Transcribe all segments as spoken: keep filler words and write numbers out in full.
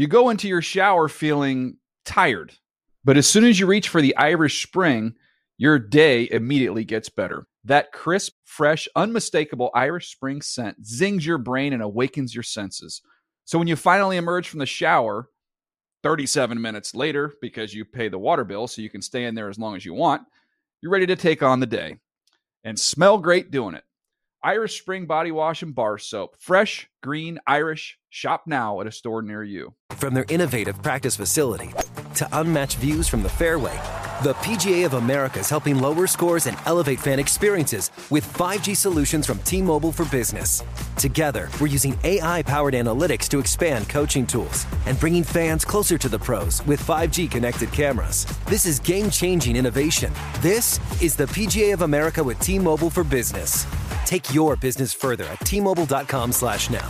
You go into your shower feeling tired, but as soon as you reach for the Irish Spring, your day immediately gets better. That crisp, fresh, unmistakable Irish Spring scent zings your brain and awakens your senses. So when you finally emerge from the shower, thirty-seven minutes later, because you pay the water bill so you can stay in there as long as you want, you're ready to take on the day and smell great doing it. Irish Spring Body Wash and Bar Soap. Fresh, green, Irish. Shop now at a store near you. From their innovative practice facility to unmatched views from the fairway, the P G A of America is helping lower scores and elevate fan experiences with five G solutions from T-Mobile for Business. Together, we're using A I-powered analytics to expand coaching tools and bringing fans closer to the pros with five G connected cameras. This is game-changing innovation. This is the P G A of America with T-Mobile for Business. Take your business further at T Mobile dot com slash now.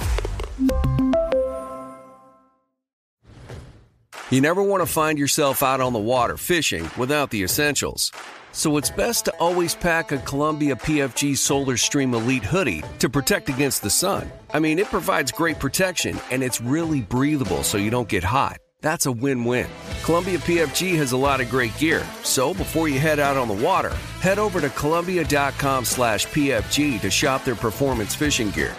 You never want to find yourself out on the water fishing without the essentials. So it's best to always pack a Columbia P F G Solar Stream Elite hoodie to protect against the sun. I mean, it provides great protection and it's really breathable so you don't get hot. That's a win-win. Columbia P F G has a lot of great gear. So before you head out on the water, head over to Columbia dot com slash P F G to shop their performance fishing gear.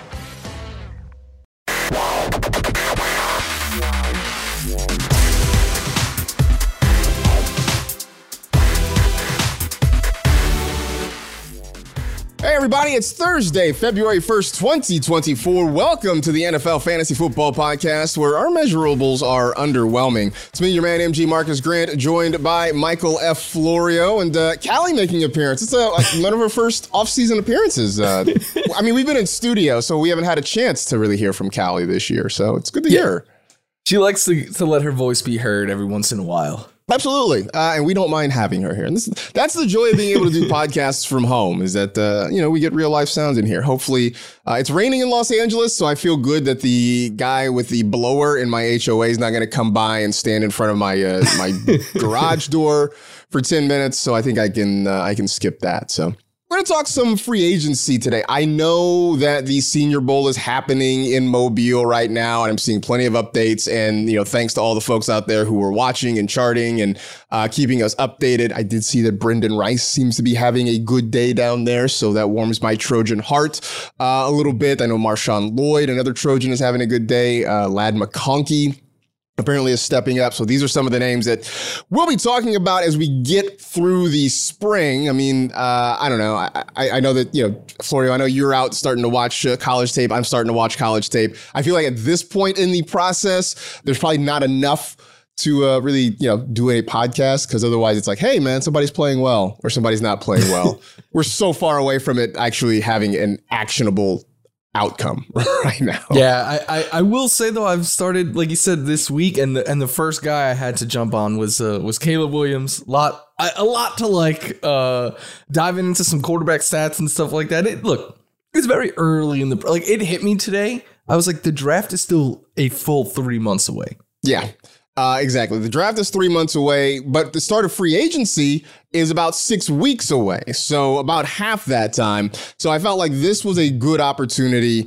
Hey everybody, it's Thursday, February first, twenty twenty-four. Welcome to the N F L Fantasy Football Podcast, where our measurables are underwhelming. It's me, your man, M G Marcus Grant, joined by Michael F. Florio, and uh, Callie making an appearance. It's uh, like one of her first off-season appearances. Uh, I mean, we've been in studio, so we haven't had a chance to really hear from Callie this year, so it's good to yeah. hear her. She likes to, to let her voice be heard every once in a while. Absolutely. Uh, and we don't mind having her here. And this, that's the joy of being able to do podcasts from home, is that, uh, you know, we get real life sounds in here. Hopefully uh, it's raining in Los Angeles, so I feel good that the guy with the blower in my H O A is not going to come by and stand in front of my uh, my garage door for ten minutes. So I think I can uh, I can skip that. So we're going to talk some free agency today. I know that the Senior Bowl is happening in Mobile right now, and I'm seeing plenty of updates. And, you know, thanks to all the folks out there who were watching and charting and uh, keeping us updated. I did see that Brendan Rice seems to be having a good day down there, so that warms my Trojan heart uh, a little bit. I know Marshawn Lloyd, another Trojan, is having a good day. Uh, Ladd McConkey apparently is stepping up. So these are some of the names that we'll be talking about as we get through the spring. I mean, uh, I don't know. I, I, I know that, you know, Florio, I know you're out starting to watch uh, college tape. I'm starting to watch college tape. I feel like at this point in the process, there's probably not enough to uh, really, you know, do a podcast, because otherwise it's like, hey, man, somebody's playing well or somebody's not playing well. We're so far away from it actually having an actionable outcome right now. Yeah, I, I, I will say though, I've started, like you said, this week, and the and the first guy I had to jump on was uh, was Caleb Williams. Lot I, a lot to like. Uh, diving into some quarterback stats and stuff like that. It look, it's very early in the like. It hit me today. I was like, the draft is still a full three months away. Yeah. Uh, exactly. The draft is three months away, but the start of free agency is about six weeks away. So about half that time. So I felt like this was a good opportunity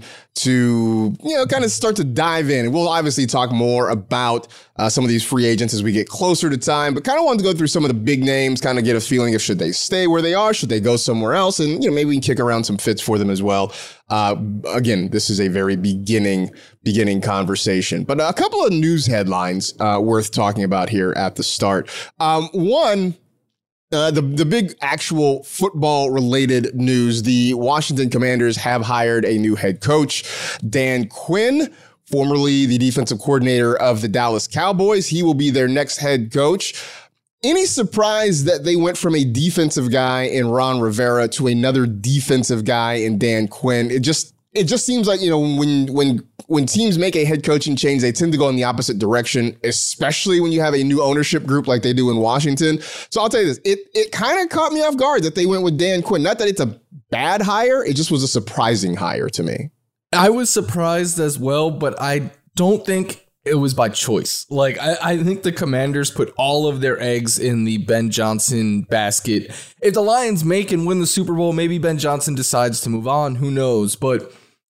to, you know, kind of start to dive in. We'll obviously talk more about uh, some of these free agents as we get closer to time, but kind of wanted to go through some of the big names, kind of get a feeling of should they stay where they are, should they go somewhere else, and, you know, maybe we can kick around some fits for them as well. Uh, again, this is a very beginning, beginning conversation, but a couple of news headlines uh, worth talking about here at the start. Um, one, Uh, the, the big actual football related news, the Washington Commanders have hired a new head coach, Dan Quinn, formerly the defensive coordinator of the Dallas Cowboys. He will be their next head coach. Any surprise that they went from a defensive guy in Ron Rivera to another defensive guy in Dan Quinn? It just It just seems like, you know, when when when teams make a head coaching change, they tend to go in the opposite direction, especially when you have a new ownership group like they do in Washington. So I'll tell you this, it it kind of caught me off guard that they went with Dan Quinn. Not that it's a bad hire, it just was a surprising hire to me. I was surprised as well, but I don't think it was by choice. Like, I, I think the Commanders put all of their eggs in the Ben Johnson basket. If the Lions make and win the Super Bowl, maybe Ben Johnson decides to move on. Who knows? But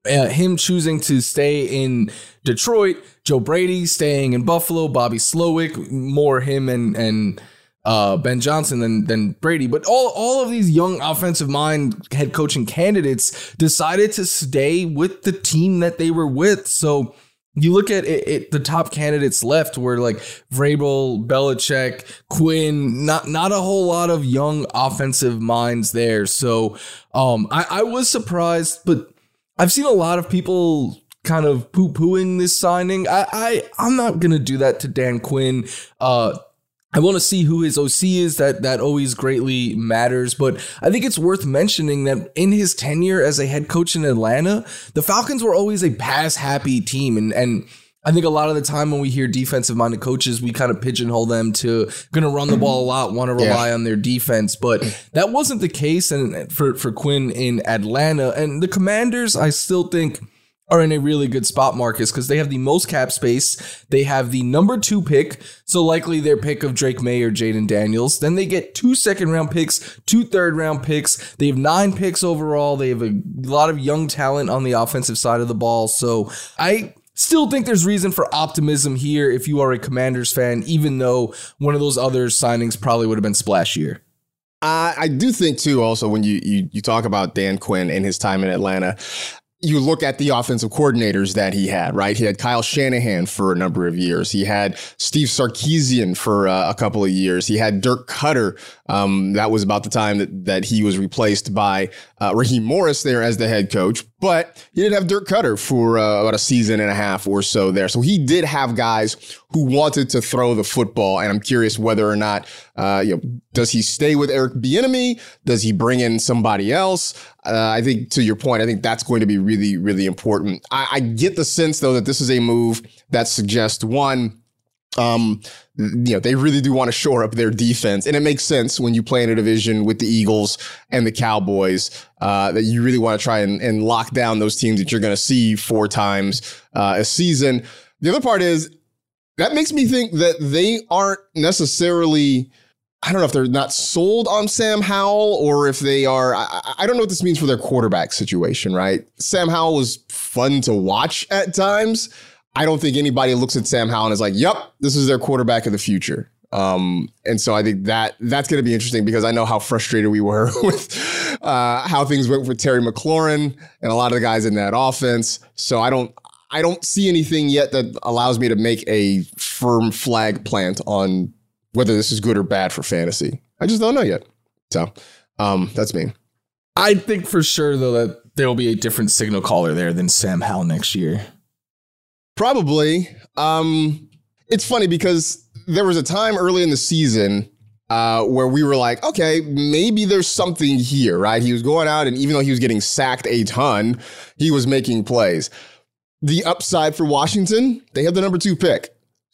uh, him choosing to stay in Detroit, Joe Brady staying in Buffalo, Bobby Slowick, more him and and uh, Ben Johnson than than Brady. But all, all of these young offensive mind head coaching candidates decided to stay with the team that they were with. So you look at it, it, the top candidates left were like Vrabel, Belichick, Quinn, not not a whole lot of young offensive minds there. So um, I, I was surprised, but I've seen a lot of people kind of poo-pooing this signing. I, I, I'm not going to do that to Dan Quinn. Uh, I want to see who his O C is. That that always greatly matters. But I think it's worth mentioning that in his tenure as a head coach in Atlanta, the Falcons were always a pass-happy team. And, and I think a lot of the time when we hear defensive-minded coaches, we kind of pigeonhole them to going to run the ball a lot, want to rely yeah. on their defense. But that wasn't the case and for, for Quinn in Atlanta. And the Commanders, I still think, are in a really good spot, Marcus, because they have the most cap space. They have the number two pick, so likely their pick of Drake May or Jaden Daniels. Then they get two second-round picks, two third-round picks. They have nine picks overall. They have a lot of young talent on the offensive side of the ball. So I still think there's reason for optimism here if you are a Commanders fan, even though one of those other signings probably would have been splashier. Uh, I do think, too, also, when you, you you talk about Dan Quinn and his time in Atlanta, you look at the offensive coordinators that he had, right? He had Kyle Shanahan for a number of years. He had Steve Sarkisian for uh, a couple of years. He had Dirk Cutter. Um, that was about the time that, that he was replaced by uh, Raheem Morris there as the head coach. But he did have Dirk Cutter for uh, about a season and a half or so there. So he did have guys who wanted to throw the football. And I'm curious whether or not, uh, you know, does he stay with Eric Bieniemy? Does he bring in somebody else? Uh, I think, to your point, I think that's going to be really, really important. I, I get the sense, though, that this is a move that suggests, one, um, you know, they really do want to shore up their defense. And it makes sense when you play in a division with the Eagles and the Cowboys, uh, that you really want to try and, and lock down those teams that you're going to see four times uh, a season. The other part is that makes me think that they aren't necessarily, I don't know if they're not sold on Sam Howell or if they are, I, I don't know what this means for their quarterback situation, right? Sam Howell was fun to watch at times. I don't think anybody looks at Sam Howell and is like, yep, this is their quarterback of the future. Um, and so I think that that's going to be interesting because I know how frustrated we were with uh, how things went with Terry McLaurin and a lot of the guys in that offense. So I don't, I don't see anything yet that allows me to make a firm flag plant on whether this is good or bad for fantasy. I just don't know yet. So um, that's me. I think for sure, though, that there will be a different signal caller there than Sam Howell next year. Probably. Um, it's funny because there was a time early in the season uh, where we were like, okay, maybe there's something here, right? He was going out, and even though he was getting sacked a ton, he was making plays. The upside for Washington, they have the number two pick.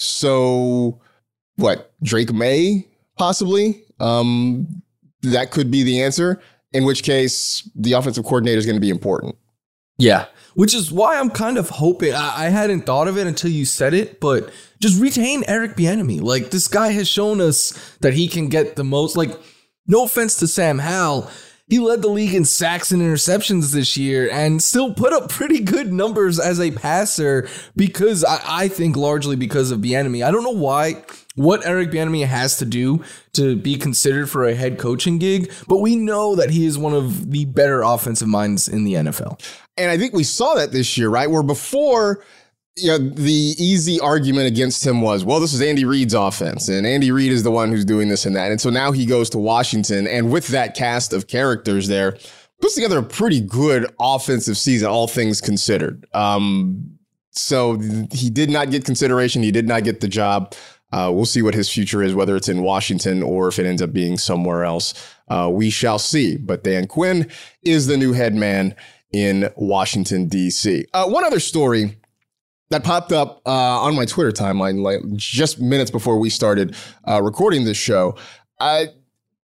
So what, Drake May, possibly? Um, that could be the answer, in which case the offensive coordinator is going to be important. Yeah, which is why I'm kind of hoping, I, I hadn't thought of it until you said it, but just retain Eric Bieniemy. Like, this guy has shown us that he can get the most, like, no offense to Sam Howell, he led the league in sacks and interceptions this year and still put up pretty good numbers as a passer because I, I think largely because of Bieniemy. I don't know why, what Eric Bieniemy has to do to be considered for a head coaching gig, but we know that he is one of the better offensive minds in the N F L. And I think we saw that this year, right? Where before, you know, the easy argument against him was, well, this is Andy Reid's offense, and Andy Reid is the one who's doing this and that. And so now he goes to Washington, and with that cast of characters there, puts together a pretty good offensive season, all things considered. Um, so he did not get consideration. He did not get the job. Uh, we'll see what his future is, whether it's in Washington or if it ends up being somewhere else. Uh, we shall see. But Dan Quinn is the new head man in Washington, D C. Uh, one other story that popped up uh, on my Twitter timeline like just minutes before we started uh, recording this show. Uh,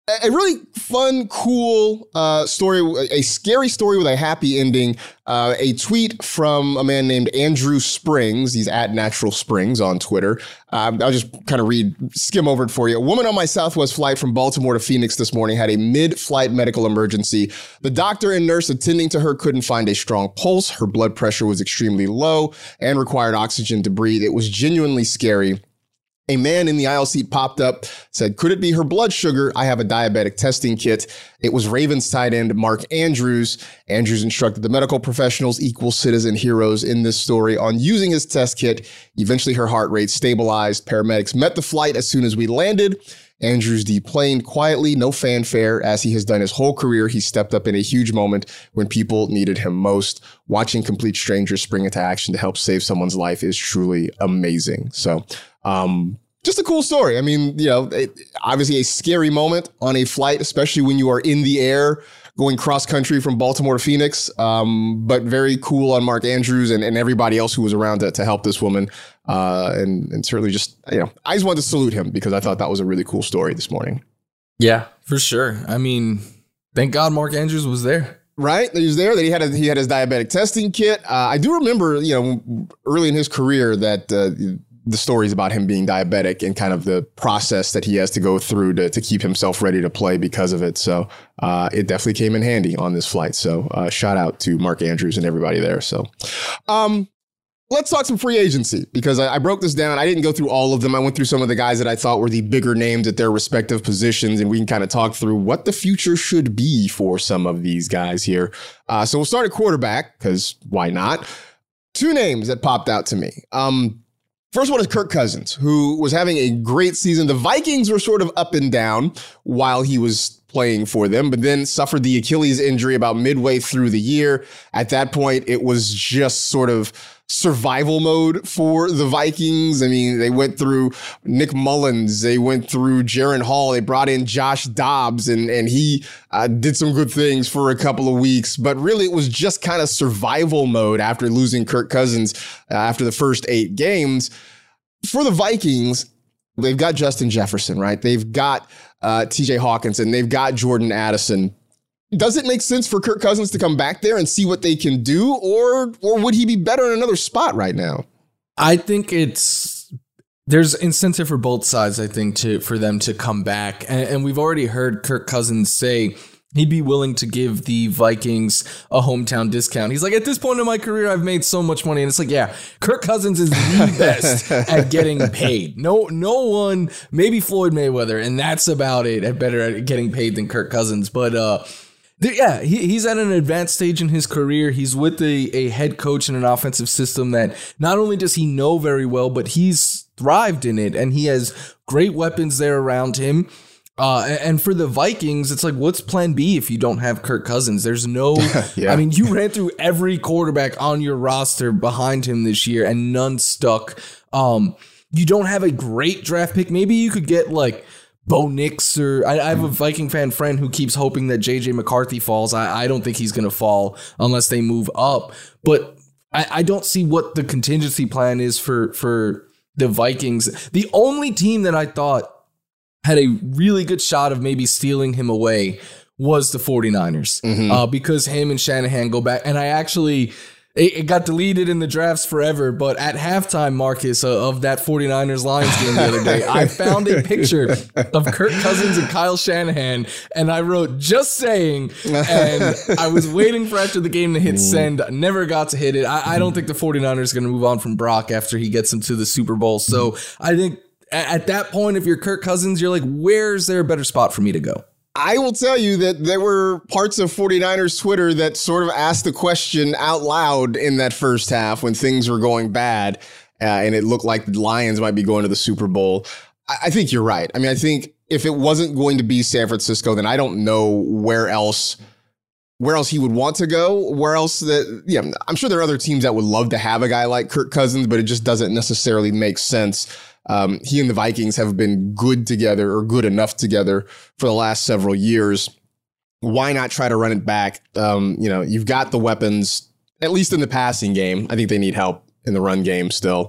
A really fun, cool uh, story, a scary story with a happy ending. Uh, a tweet from a man named Andrew Springs. He's at Natural Springs on Twitter. Um, I'll just kind of read, skim over it for you. A woman on my Southwest flight from Baltimore to Phoenix this morning had a mid-flight medical emergency. The doctor and nurse attending to her couldn't find a strong pulse. Her blood pressure was extremely low and required oxygen to breathe. It was genuinely scary. A man in the aisle seat popped up, said, could it be her blood sugar? I have a diabetic testing kit. It was Ravens tight end Mark Andrews. Andrews instructed the medical professionals, equal citizen heroes in this story, on using his test kit. Eventually, her heart rate stabilized. Paramedics met the flight as soon as we landed. Andrews deplaned quietly, no fanfare. As he has done his whole career, he stepped up in a huge moment when people needed him most. Watching complete strangers spring into action to help save someone's life is truly amazing. So, Um, just a cool story. I mean, you know, it, obviously a scary moment on a flight, especially when you are in the air going cross country from Baltimore to Phoenix. Um, but very cool on Mark Andrews and, and everybody else who was around to, to help this woman. Uh, and, and certainly just, you know, I just wanted to salute him because I thought that was a really cool story this morning. Yeah, for sure. I mean, thank God Mark Andrews was there. Right, that he was there. That he had a, he had his diabetic testing kit. Uh, I do remember, you know, early in his career that uh, the stories about him being diabetic and kind of the process that he has to go through to, to keep himself ready to play because of it. So uh, it definitely came in handy on this flight. So uh, shout out to Mark Andrews and everybody there. So um, let's talk some free agency because I, I broke this down. I didn't go through all of them. I went through some of the guys that I thought were the bigger names at their respective positions, and we can kind of talk through what the future should be for some of these guys here. Uh, so we'll start at quarterback because why not? Two names that popped out to me. Um, First one is Kirk Cousins, who was having a great season. The Vikings were sort of up and down while he was playing for them, but then suffered the Achilles injury about midway through the year. At that point, it was just sort of survival mode for the Vikings. I mean, they went through Nick Mullins. They went through Jaron Hall. They brought in Josh Dobbs, and, and he uh, did some good things for a couple of weeks. But really, it was just kind of survival mode after losing Kirk Cousins uh, after the first eight games. For the Vikings, they've got Justin Jefferson, right? They've got uh, T J Hawkinson. They've got Jordan Addison. Does it make sense for Kirk Cousins to come back there and see what they can do? Or, or would he be better in another spot right now? I think it's there's incentive for both sides, I think, to for them to come back. And, and we've already heard Kirk Cousins say he'd be willing to give the Vikings a hometown discount. He's like, at this point in my career, I've made so much money. And it's like, yeah, Kirk Cousins is the best at getting paid. No, no one, maybe Floyd Mayweather, and that's about it, at better at getting paid than Kirk Cousins. But uh, yeah, he, he's at an advanced stage in his career. He's with a, a head coach in an offensive system that not only does he know very well, but he's thrived in it, and he has great weapons there around him. Uh, and for the Vikings, it's like, what's plan B if you don't have Kirk Cousins? There's no, yeah. I mean, you ran through every quarterback on your roster behind him this year and none stuck. Um, you don't have a great draft pick. Maybe you could get like Bo Nix, or I, I have a Viking fan friend who keeps hoping that J J McCarthy falls. I, I don't think he's going to fall unless they move up, but I, I don't see what the contingency plan is for, for the Vikings. The only team that I thought had a really good shot of maybe stealing him away was the 49ers mm-hmm. uh, because him and Shanahan go back. And I actually, it, it got deleted in the drafts forever, but at halftime, Marcus, uh, of that 49ers Lions game the other day, I found a picture of Kirk Cousins and Kyle Shanahan, and I wrote, just saying, and I was waiting for after the game to hit send, never got to hit it. I, I don't think the 49ers are going to move on from Brock after he gets them to the Super Bowl. So I think at that point, if you're Kirk Cousins, you're like, where's there a better spot for me to go? I will tell you that there were parts of 49ers Twitter that sort of asked the question out loud in that first half when things were going bad uh, and it looked like the Lions might be going to the Super Bowl. I, I think you're right. I mean, I think if it wasn't going to be San Francisco, then I don't know where else where else he would want to go, where else that, yeah, I'm sure there are other teams that would love to have a guy like Kirk Cousins, but it just doesn't necessarily make sense. Um, he and the Vikings have been good together or good enough together for the last several years. Why not try to run it back? Um, you know, you've got the weapons, at least in the passing game. I think they need help in the run game still.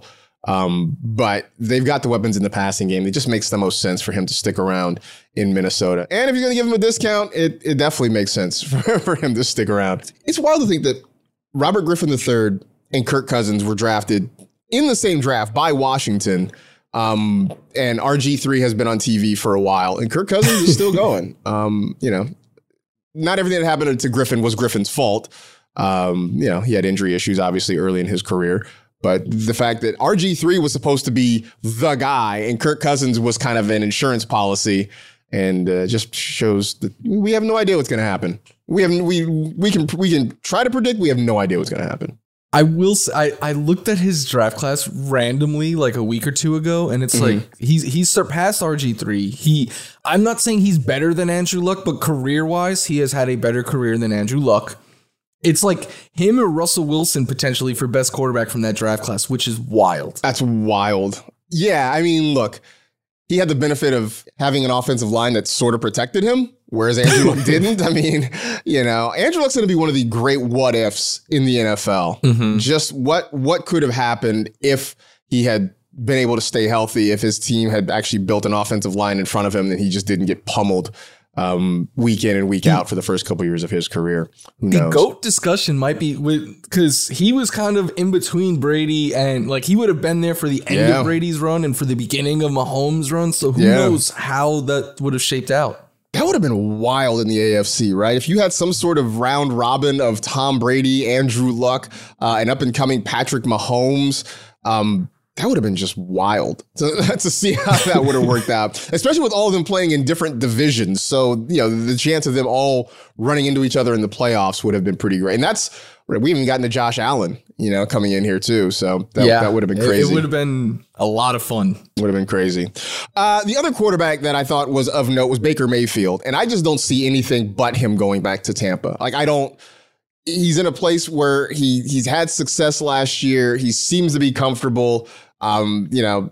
Um, but they've got the weapons in the passing game. It just makes the most sense for him to stick around in Minnesota. And if you're going to give him a discount, it, it definitely makes sense for, for him to stick around. It's wild to think that Robert Griffin the third and Kirk Cousins were drafted in the same draft by Washington. Um, and R G three has been on T V for a while, and Kirk Cousins is still going. Um, you know, not everything that happened to Griffin was Griffin's fault. Um, you know, he had injury issues, obviously, early in his career. But the fact that R G three was supposed to be the guy and Kirk Cousins was kind of an insurance policy, and uh, just shows that we have no idea what's going to happen. We have we we can we can try to predict. We have no idea what's going to happen. I will say, I, I looked at his draft class randomly like a week or two ago, and it's mm-hmm. like he's he's surpassed R G three. He I'm not saying he's better than Andrew Luck, but career-wise, he has had a better career than Andrew Luck. It's like him or Russell Wilson potentially for best quarterback from that draft class, which is wild. That's wild. Yeah, I mean, look, he had the benefit of having an offensive line that sort of protected him, whereas Andrew Luck didn't. I mean, you know, Andrew Luck's going to be one of the great what ifs in the N F L. Mm-hmm. Just what what could have happened if he had been able to stay healthy, if his team had actually built an offensive line in front of him and he just didn't get pummeled um, week in and week out for the first couple years of his career. Who knows? The GOAT discussion might be with, because he was kind of in between Brady and like he would have been there for the end yeah. of Brady's run and for the beginning of Mahomes' run. So who yeah. knows how that would have shaped out. That would have been wild in the A F C, right? If you had some sort of round robin of Tom Brady, Andrew Luck, uh, and up and coming Patrick Mahomes, um, that would have been just wild to, to see how that would have worked out, especially with all of them playing in different divisions. So, you know, the chance of them all running into each other in the playoffs would have been pretty great. And that's, we haven't gotten to Josh Allen, you know, coming in here too. So that, yeah, that would have been crazy. It would have been a lot of fun. Would have been crazy. Uh, the other quarterback that I thought was of note was Baker Mayfield. And I just don't see anything but him going back to Tampa. Like, I don't. He's in a place where he he's had success last year. He seems to be comfortable. Um, you know,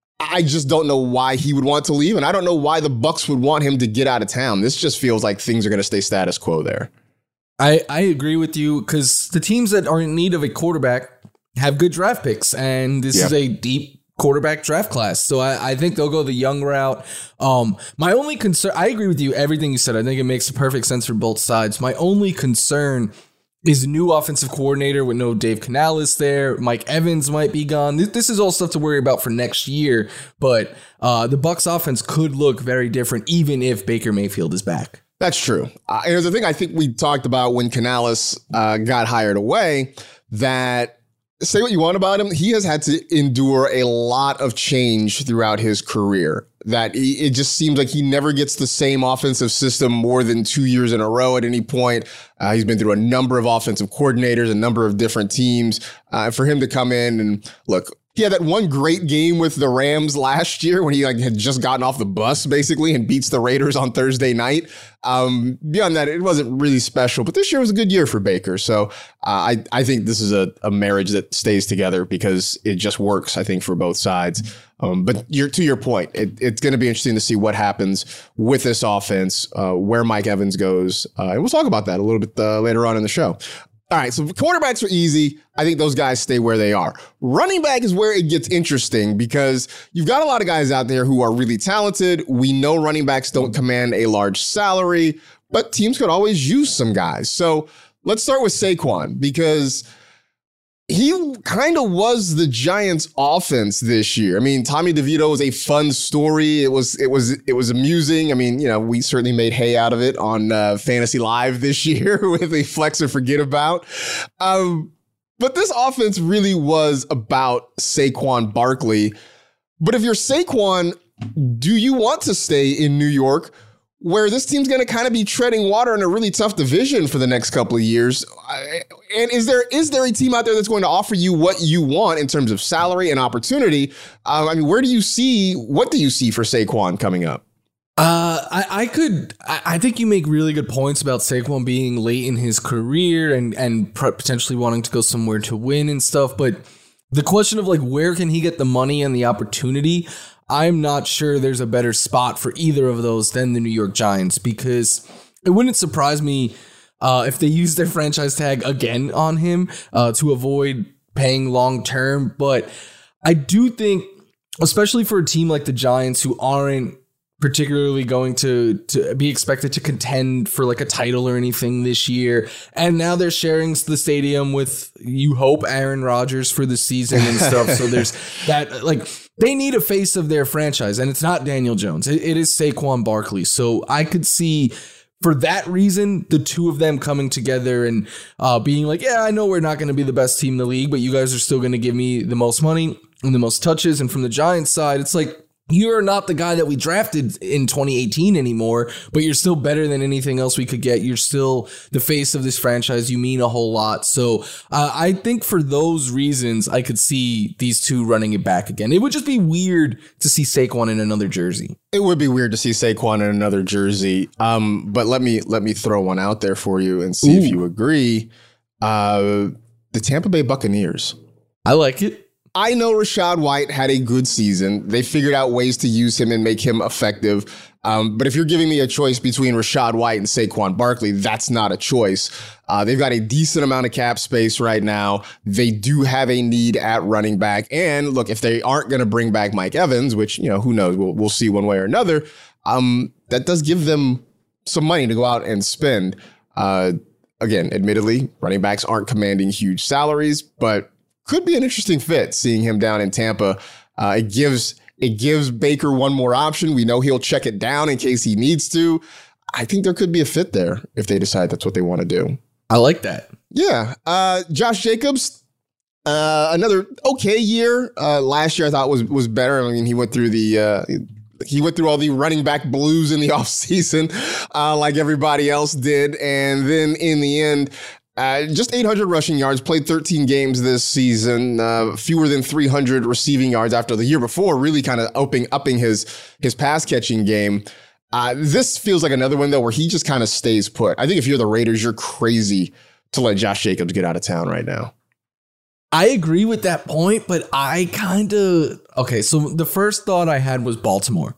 I just don't know why he would want to leave, and I don't know why the Bucs would want him to get out of town. This just feels like things are going to stay status quo there. I, I agree with you because the teams that are in need of a quarterback have good draft picks, and this yeah. is a deep quarterback draft class. So I, I think they'll go the young route. Um, my only concern, I agree with you, everything you said. I think it makes perfect sense for both sides. My only concern is a new offensive coordinator with no Dave Canales there. Mike Evans might be gone. This, this is all stuff to worry about for next year, but uh, the Bucs offense could look very different even if Baker Mayfield is back. That's true. Uh, and there's a thing I think we talked about when Canales uh, got hired away, that say what you want about him, he has had to endure a lot of change throughout his career. That he, it just seems like he never gets the same offensive system more than two years in a row at any point. Uh, he's been through a number of offensive coordinators, a number of different teams. Uh, for him to come in and look, he had that one great game with the Rams last year when he like had just gotten off the bus basically and beats the Raiders on Thursday night. Um, beyond that, it wasn't really special, but this year was a good year for Baker. So uh, I, I think this is a, a marriage that stays together because it just works, I think, for both sides. Um, but you're, to your point, it, it's going to be interesting to see what happens with this offense, uh, where Mike Evans goes. Uh, and we'll talk about that a little bit uh, later on in the show. All right, so quarterbacks are easy. I think those guys stay where they are. Running back is where it gets interesting because you've got a lot of guys out there who are really talented. We know running backs don't command a large salary, but teams could always use some guys. So let's start with Saquon because he kind of was the Giants' offense this year. I mean, Tommy DeVito was a fun story. It was, it was, it was amusing. I mean, you know, we certainly made hay out of it on uh, Fantasy Live this year with a flex or forget about. Um, but this offense really was about Saquon Barkley. But if you're Saquon, do you want to stay in New York, where this team's going to kind of be treading water in a really tough division for the next couple of years? And is there is there a team out there that's going to offer you what you want in terms of salary and opportunity? Um, I mean, where do you see, what do you see for Saquon coming up? Uh, I, I could, I, I think you make really good points about Saquon being late in his career and, and potentially wanting to go somewhere to win and stuff. But the question of like, where can he get the money and the opportunity? I'm not sure there's a better spot for either of those than the New York Giants, because it wouldn't surprise me uh, if they use their franchise tag again on him uh, to avoid paying long term. But I do think, especially for a team like the Giants who aren't particularly going to, to be expected to contend for like a title or anything this year. And now they're sharing the stadium with, you hope, Aaron Rodgers for the season and stuff. So there's that, like, they need a face of their franchise, and it's not Daniel Jones. It, it is Saquon Barkley. So I could see, for that reason, the two of them coming together and uh, being like, yeah, I know we're not going to be the best team in the league, but you guys are still going to give me the most money and the most touches. And from the Giants side, it's like, you're not the guy that we drafted in twenty eighteen anymore, but you're still better than anything else we could get. You're still the face of this franchise. You mean a whole lot. So uh, I think for those reasons, I could see these two running it back again. It would just be weird to see Saquon in another jersey. It would be weird to see Saquon in another jersey. Um, but let me let me throw one out there for you and see Ooh. if you agree. Uh, the Tampa Bay Buccaneers. I like it. I know Rachaad White had a good season. They figured out ways to use him and make him effective. Um, but if you're giving me a choice between Rachaad White and Saquon Barkley, that's not a choice. Uh, they've got a decent amount of cap space right now. They do have a need at running back. And look, if they aren't going to bring back Mike Evans, which, you know, who knows, we'll, we'll see one way or another, um, that does give them some money to go out and spend. Uh, again, admittedly, running backs aren't commanding huge salaries, but could be an interesting fit seeing him down in Tampa. Uh, it gives it gives Baker one more option. We know he'll check it down in case he needs to. I think there could be a fit there if they decide that's what they want to do. I like that. Yeah. Uh, Josh Jacobs, uh, another okay year. Uh, last year I thought was was better. I mean, he went through the uh, he went through all the running back blues in the offseason uh, like everybody else did. And then in the end, Uh, just eight hundred rushing yards, played thirteen games this season, uh, fewer than three hundred receiving yards after the year before, really kind of upping, upping his, his pass catching game. Uh, this feels like another one, though, where he just kind of stays put. I think if you're the Raiders, you're crazy to let Josh Jacobs get out of town right now. I agree with that point, but I kind of, okay, so the first thought I had was Baltimore.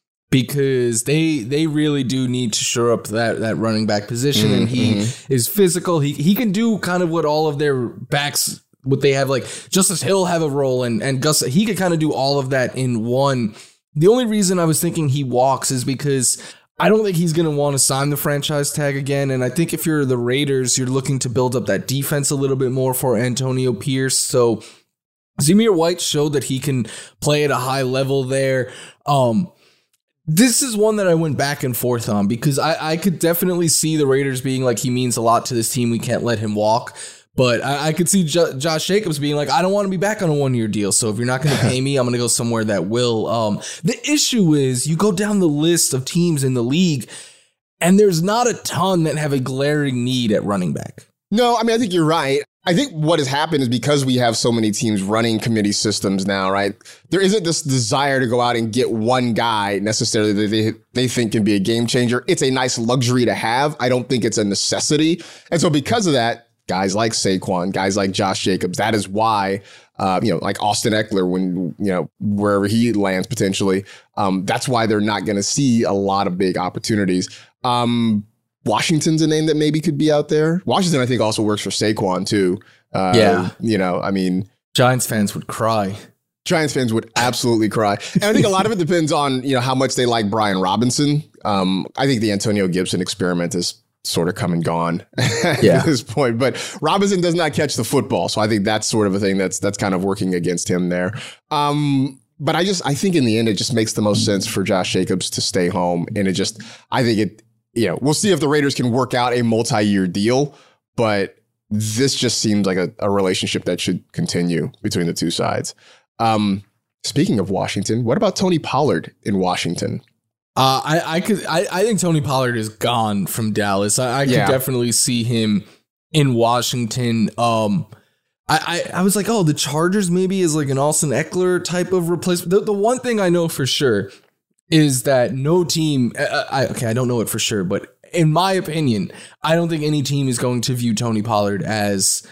Because they they really do need to shore up that, that running back position. Mm-hmm. And he is physical. He he can do kind of what all of their backs, what they have, like Justice Hill have a role, and, and Gus, he could kind of do all of that in one. The only reason I was thinking he walks is because I don't think he's going to want to sign the franchise tag again. And I think if you're the Raiders, you're looking to build up that defense a little bit more for Antonio Pierce. So Zamir White showed that he can play at a high level there. Um, This is one that I went back and forth on because I, I could definitely see the Raiders being like, he means a lot to this team. We can't let him walk. But I, I could see jo- Josh Jacobs being like, I don't want to be back on a one-year deal. So if you're not going to pay me, I'm going to go somewhere that will. Um, the issue is you go down the list of teams in the league, and there's not a ton that have a glaring need at running back. No, I mean, I think you're right. I think what has happened is because we have so many teams running committee systems now, right? There isn't this desire to go out and get one guy necessarily that they, they think can be a game changer. It's a nice luxury to have. I don't think it's a necessity. And so because of that, guys like Saquon, guys like Josh Jacobs, that is why, uh, you know, like Austin Eckler, when, you know, wherever he lands potentially, um, that's why they're not going to see a lot of big opportunities. Um, Washington's a name that maybe could be out there. Washington, I think, also works for Saquon, too. Uh, yeah. You know, I mean, Giants fans would cry. Giants fans would absolutely cry. And I think a lot of it depends on, you know, how much they like Brian Robinson. Um, I think the Antonio Gibson experiment is sort of come and gone yeah. at this point. But Robinson does not catch the football. So I think that's sort of a thing that's that's kind of working against him there. Um, but I just I think in the end, it just makes the most sense for Josh Jacobs to stay home. And it just I think it. You know, we'll see if the Raiders can work out a multi-year deal, but this just seems like a, a relationship that should continue between the two sides. Um, speaking of Washington, what about Tony Pollard in Washington? Uh, I, I could, I, I think Tony Pollard is gone from Dallas. I, I could yeah. definitely see him in Washington. Um, I, I, I was like, oh, the Chargers maybe is like an Austin Eckler type of replacement. The, the one thing I know for sure is that no team, I, I, okay, I don't know it for sure, but in my opinion, I don't think any team is going to view Tony Pollard as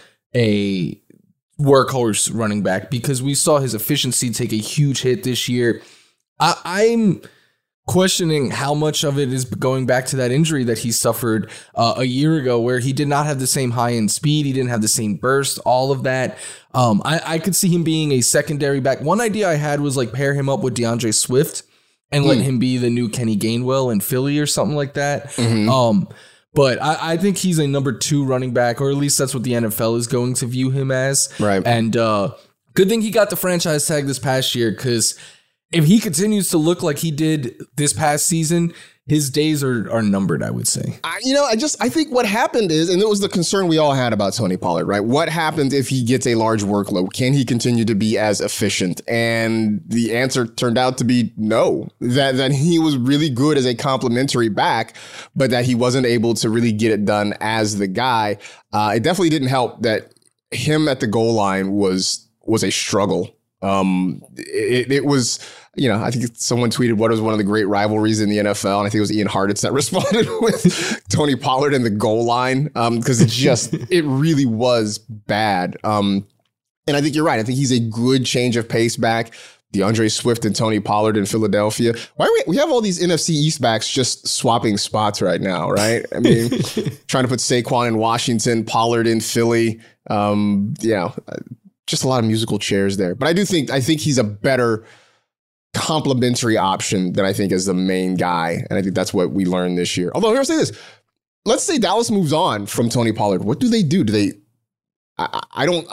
a workhorse running back because we saw his efficiency take a huge hit this year. I, I'm questioning how much of it is going back to that injury that he suffered uh, a year ago, where he did not have the same high end speed. He didn't have the same burst, all of that. Um, I, I could see him being a secondary back. One idea I had was like pair him up with DeAndre Swift and mm. let him be the new Kenny Gainwell in Philly or something like that. Mm-hmm. Um, but I, I think he's a number two running back, or at least that's what the N F L is going to view him as. Right. And uh, good thing he got the franchise tag this past year, because if he continues to look like he did this past season, his days are are numbered, I would say. I, you know, I just I think what happened is, and it was the concern we all had about Tony Pollard, right? What happens if he gets a large workload? Can he continue to be as efficient? And the answer turned out to be no, that, that he was really good as a complementary back, but that he wasn't able to really get it done as the guy. Uh, it definitely didn't help that him at the goal line was was a struggle. Um, it, it was, you know, I think someone tweeted what was one of the great rivalries in the N F L. And I think it was Ian Hartitz that responded with Tony Pollard and the goal line. Um, cause it just, it really was bad. Um, and I think you're right. I think he's a good change of pace back. DeAndre Swift and Tony Pollard in Philadelphia. Why are we, we have all these N F C East backs just swapping spots right now, right? I mean, trying to put Saquon in Washington, Pollard in Philly. Um, you know, just a lot of musical chairs there. But I do think, I think he's a better complementary option than I think is the main guy. And I think that's what we learned this year. Although, here's say this. Let's say Dallas moves on from Tony Pollard. What do they do? Do they, I, I don't,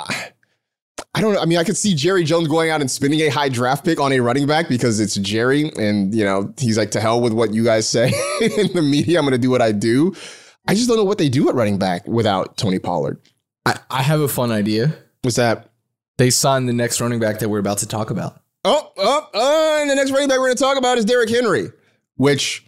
I don't know. I mean, I could see Jerry Jones going out and spending a high draft pick on a running back because it's Jerry. And, you know, he's like, to hell with what you guys say in the media. I'm going to do what I do. I just don't know what they do at running back without Tony Pollard. I, I have a fun idea. What's that? They signed the next running back that we're about to talk about. Oh, oh, oh, and the next running back we're going to talk about is Derrick Henry, which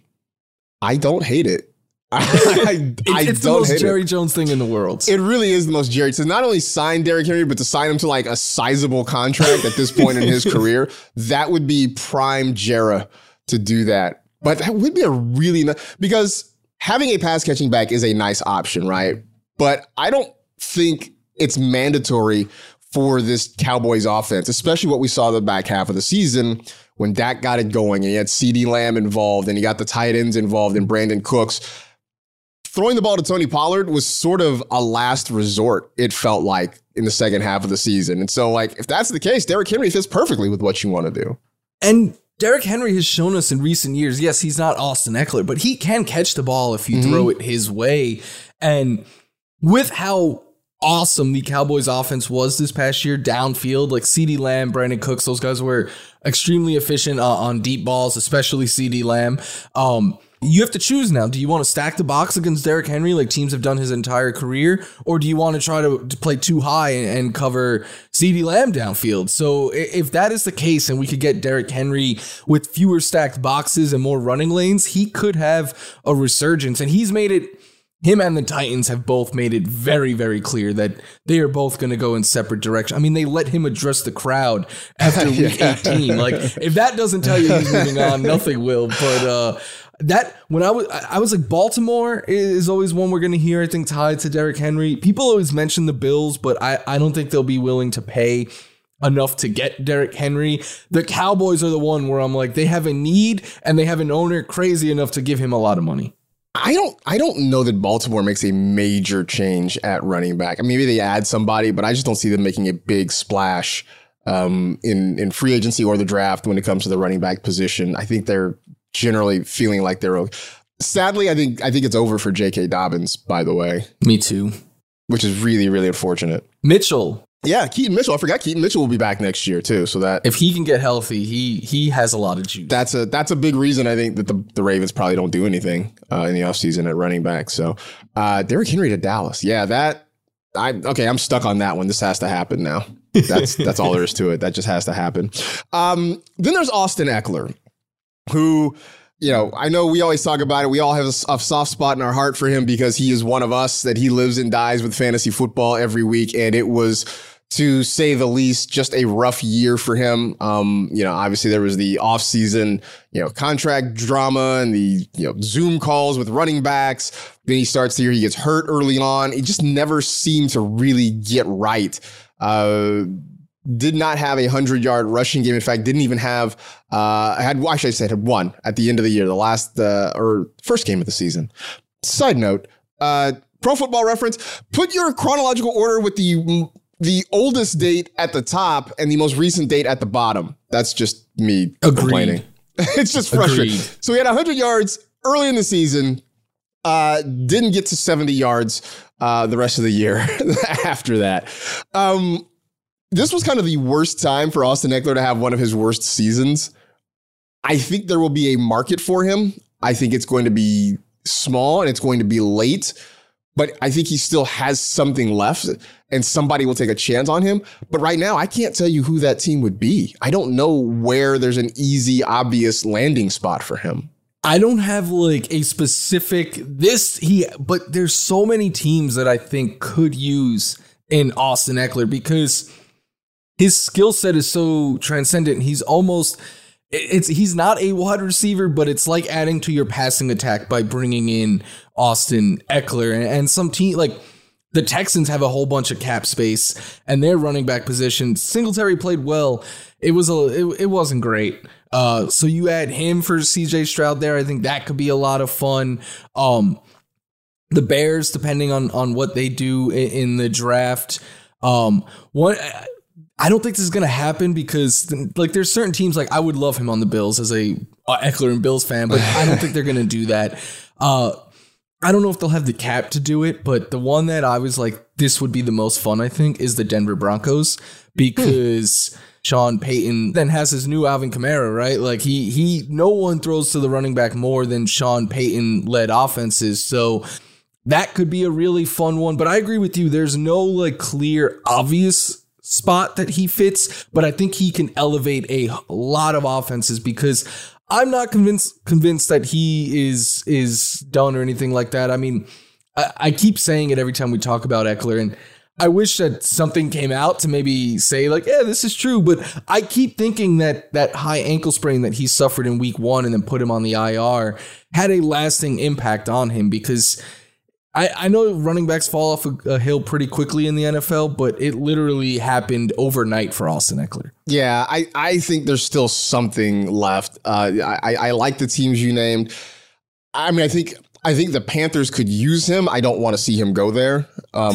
I don't hate it. I, I, I it's don't the most hate Jerry it. Jones thing in the world. It really is the most Jerry. To not only sign Derrick Henry, but to sign him to like a sizable contract at this point in his career, that would be prime Jera to do that. But that would be a really nice, because having a pass catching back is a nice option, right? But I don't think it's mandatory for this Cowboys offense, especially what we saw the back half of the season when Dak got it going and he had CeeDee Lamb involved and he got the tight ends involved and Brandon Cooks. Throwing the ball to Tony Pollard was sort of a last resort, it felt like, in the second half of the season. And so, like, if that's the case, Derrick Henry fits perfectly with what you want to do. And Derrick Henry has shown us in recent years, yes, he's not Austin Eckler, but he can catch the ball if you mm-hmm. throw it his way. And with how awesome the Cowboys offense was this past year downfield, like CeeDee Lamb, Brandon Cooks, those guys were extremely efficient uh, on deep balls, especially CeeDee Lamb. Um, you have to choose now. Do you want to stack the box against Derrick Henry like teams have done his entire career? Or do you want to try to, to play too high and, and cover CeeDee Lamb downfield? So if that is the case and we could get Derrick Henry with fewer stacked boxes and more running lanes, he could have a resurgence. And he's made it, him and the Titans have both made it very, very clear that they are both going to go in separate directions. I mean, they let him address the crowd after week yeah. eighteen. Like, if that doesn't tell you he's moving on, nothing will. But uh, that when I was, I was like, Baltimore is always one we're going to hear, I think, tied to Derrick Henry. People always mention the Bills, but I, I don't think they'll be willing to pay enough to get Derrick Henry. The Cowboys are the one where I'm like, they have a need and they have an owner crazy enough to give him a lot of money. I don't I don't know that Baltimore makes a major change at running back. I mean, maybe they add somebody, but I just don't see them making a big splash um, in, in free agency or the draft when it comes to the running back position. I think they're generally feeling like they're okay. Sadly, I think I think it's over for J K. Dobbins, by the way. Me too. Which is really, really unfortunate. Mitchell. Yeah, Keaton Mitchell. I forgot Keaton Mitchell will be back next year too. So that if he can get healthy, he he has a lot of juice. That's a that's a big reason I think that the, the Ravens probably don't do anything uh, in the offseason at running back. So uh, Derrick Henry to Dallas. Yeah, that I okay. I'm stuck on that one. This has to happen now. That's that's all there is to it. That just has to happen. Um, then there's Austin Eckler, who, you know, I know we always talk about it. We all have a, a soft spot in our heart for him because he is one of us, that he lives and dies with fantasy football every week. And it was, to say the least, just a rough year for him. Um, you know, obviously there was the offseason, you know, contract drama and the, you know, Zoom calls with running backs. Then he starts the year, he gets hurt early on. He just never seemed to really get right. Uh, did not have a hundred-yard rushing game. In fact, didn't even have, uh, had, well, actually I said had one at the end of the year, the last, uh, or first game of the season. Side note, uh, Pro Football Reference, put your chronological order with the the oldest date at the top and the most recent date at the bottom. That's just me Agreed. complaining. It's just frustrating. Agreed. So we had one hundred yards early in the season, uh, didn't get to seventy yards uh, the rest of the year after that. Um, this was kind of the worst time for Austin Ekeler to have one of his worst seasons. I think there will be a market for him. I think it's going to be small and it's going to be late, but I think he still has something left and somebody will take a chance on him. But right now, I can't tell you who that team would be. I don't know where there's an easy, obvious landing spot for him. I don't have like a specific this he, but there's so many teams that I think could use in Austin Ekeler because his skill set is so transcendent. He's almost it's he's not a wide receiver, but it's like adding to your passing attack by bringing in Austin Ekeler and, and some team like the Texans have a whole bunch of cap space and their running back position. Singletary played well. It was a it, it wasn't great. Uh, so you add him for C J Stroud there. I think that could be a lot of fun. Um, the Bears, depending on, on what they do in, in the draft. Um, one, I don't think this is going to happen because like there's certain teams like I would love him on the Bills as a uh, Ekeler and Bills fan, but I don't think they're going to do that. Uh, I don't know if they'll have the cap to do it, but the one that I was like, this would be the most fun, I think, is the Denver Broncos because hmm. Sean Payton then has his new Alvin Kamara, right? Like he, he, no one throws to the running back more than Sean Payton led offenses. So that could be a really fun one, but I agree with you. There's no like clear, obvious spot that he fits, but I think he can elevate a lot of offenses because I'm not convinced convinced that he is is done or anything like that. I mean, I, I keep saying it every time we talk about Ekeler, and I wish that something came out to maybe say like, yeah, this is true. But I keep thinking that that high ankle sprain that he suffered in week one and then put him on the I R had a lasting impact on him because I, I know running backs fall off a, a hill pretty quickly in the N F L, but it literally happened overnight for Austin Ekeler. Yeah, I, I think there's still something left. Uh, I, I like the teams you named. I mean, I think I think the Panthers could use him. I don't want to see him go there. Um,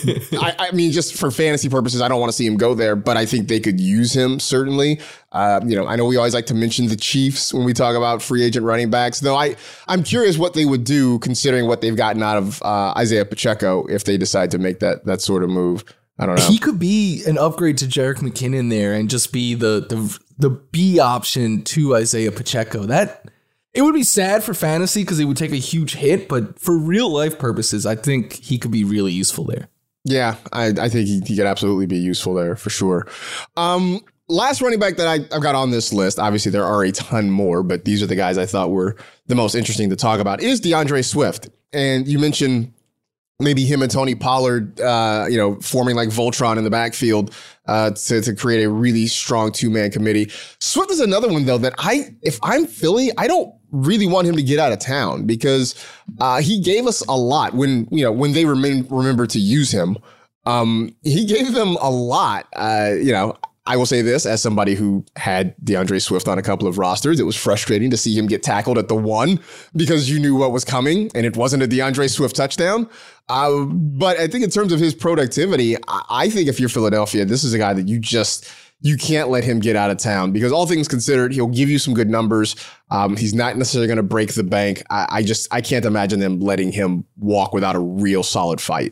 I, I mean, just for fantasy purposes, I don't want to see him go there, but I think they could use him, certainly. Uh, you know, I know we always like to mention the Chiefs when we talk about free agent running backs, though I, I'm curious what they would do considering what they've gotten out of uh, Isaiah Pacheco if they decide to make that that sort of move. I don't know. He could be an upgrade to Jerick McKinnon there and just be the the the B option to Isaiah Pacheco. That it would be sad for fantasy because he would take a huge hit, but for real life purposes, I think he could be really useful there. Yeah, I, I think he, he could absolutely be useful there for sure. Um, last running back that I, I've got on this list, obviously there are a ton more, but these are the guys I thought were the most interesting to talk about, is DeAndre Swift. And you mentioned maybe him and Tony Pollard, uh, you know, forming like Voltron in the backfield uh, to, to create a really strong two-man committee. Swift is another one, though, that I, if I'm Philly, I don't really want him to get out of town because uh, he gave us a lot when, you know, when they remain, remember to use him. Um, he gave them a lot. Uh, you know, I will say this as somebody who had DeAndre Swift on a couple of rosters. It was frustrating to see him get tackled at the one because you knew what was coming and it wasn't a DeAndre Swift touchdown. Uh, but I think in terms of his productivity, I, I think if you're Philadelphia, this is a guy that you just, you can't let him get out of town because all things considered, he'll give you some good numbers. Um, he's not necessarily going to break the bank. I, I just, I can't imagine them letting him walk without a real solid fight.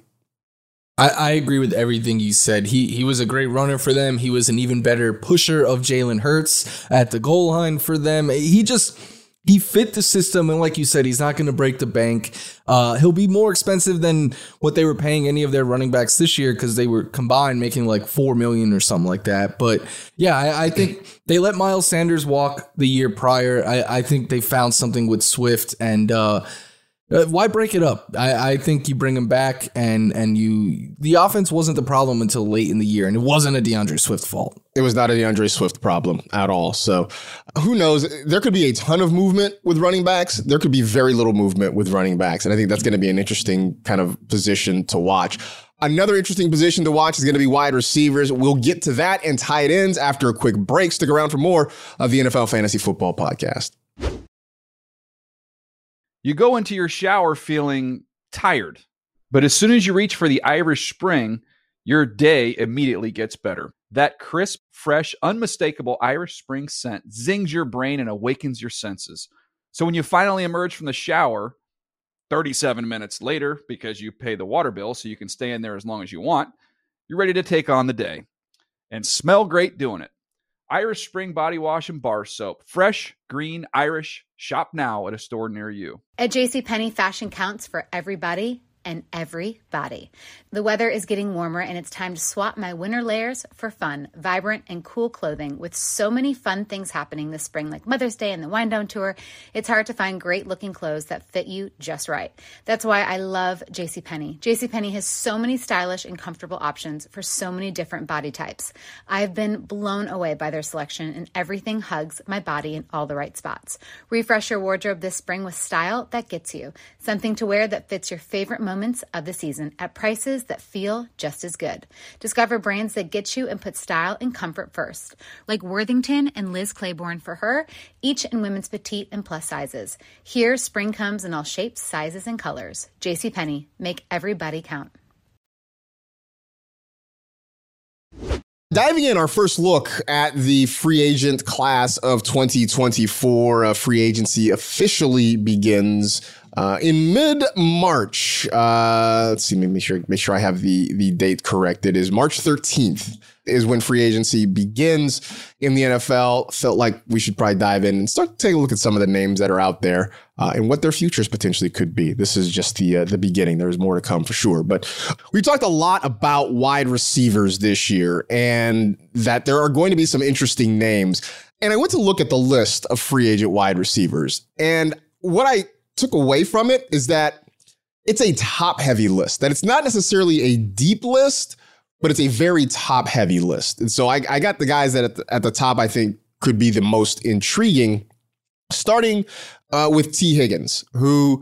I, I agree with everything you said. He he was a great runner for them. He was an even better pusher of Jalen Hurts at the goal line for them. He just, he fit the system. And like you said, he's not going to break the bank. Uh, he'll be more expensive than what they were paying any of their running backs this year because they were combined making like four million dollars or something like that. But yeah, I, I think they let Miles Sanders walk the year prior. I, I think they found something with Swift and, uh, Uh, why break it up? I, I think you bring him back and and you the offense wasn't the problem until late in the year, and it wasn't a DeAndre Swift fault. It was not a DeAndre Swift problem at all. So who knows? There could be a ton of movement with running backs. There could be very little movement with running backs. And I think that's going to be an interesting kind of position to watch. Another interesting position to watch is going to be wide receivers. We'll get to that and tight ends after a quick break. Stick around for more of the N F L Fantasy Football Podcast. You go into your shower feeling tired, but as soon as you reach for the Irish Spring, your day immediately gets better. That crisp, fresh, unmistakable Irish Spring scent zings your brain and awakens your senses. So when you finally emerge from the shower, thirty-seven minutes later, because you pay the water bill so you can stay in there as long as you want, you're ready to take on the day and smell great doing it. Irish Spring Body Wash and Bar Soap. Fresh, green, Irish. Shop now at a store near you. At JCPenney, fashion counts for everybody and everybody. The weather is getting warmer and it's time to swap my winter layers for fun, vibrant, and cool clothing. With so many fun things happening this spring, like Mother's Day and the Wind Down Tour, it's hard to find great looking clothes that fit you just right. That's why I love JCPenney. JCPenney has so many stylish and comfortable options for so many different body types. I've been blown away by their selection, and everything hugs my body in all the right spots. Refresh your wardrobe this spring with style that gets you. Something to wear that fits your favorite moments of the season at prices that feel just as good. Discover brands that get you and put style and comfort first, like Worthington and Liz Claiborne for her, each in women's petite and plus sizes. Here, spring comes in all shapes, sizes, and colors. JCPenney, make everybody count. Diving in, our first look at the free agent class of twenty twenty-four. Uh, free agency officially begins uh, in mid-March. Uh, let's see, make sure make sure I have the, the date correct. It is March thirteenth is when free agency begins in the N F L. Felt like we should probably dive in and start to take a look at some of the names that are out there uh, and what their futures potentially could be. This is just the uh, the beginning. There's more to come for sure. But we talked a lot about wide receivers this year and that there are going to be some interesting names. And I went to look at the list of free agent wide receivers. And what I took away from it is that it's a top heavy list, that it's not necessarily a deep list, but it's a very top heavy list. And so I, I got the guys that at the, at the top I think could be the most intriguing, starting uh, with T. Higgins, who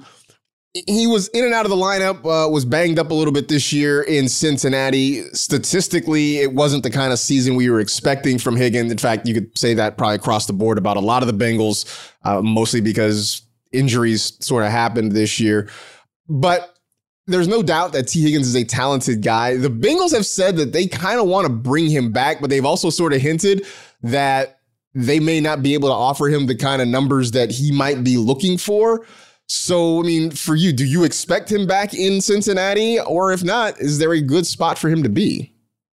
he was in and out of the lineup, uh, was banged up a little bit this year in Cincinnati. Statistically, it wasn't the kind of season we were expecting from Higgins. In fact, you could say that probably across the board about a lot of the Bengals, uh, mostly because injuries sort of happened this year. But there's no doubt that T. Higgins is a talented guy. The Bengals have said that they kind of want to bring him back, but they've also sort of hinted that they may not be able to offer him the kind of numbers that he might be looking for. So, I mean, for you, do you expect him back in Cincinnati? Or if not, is there a good spot for him to be?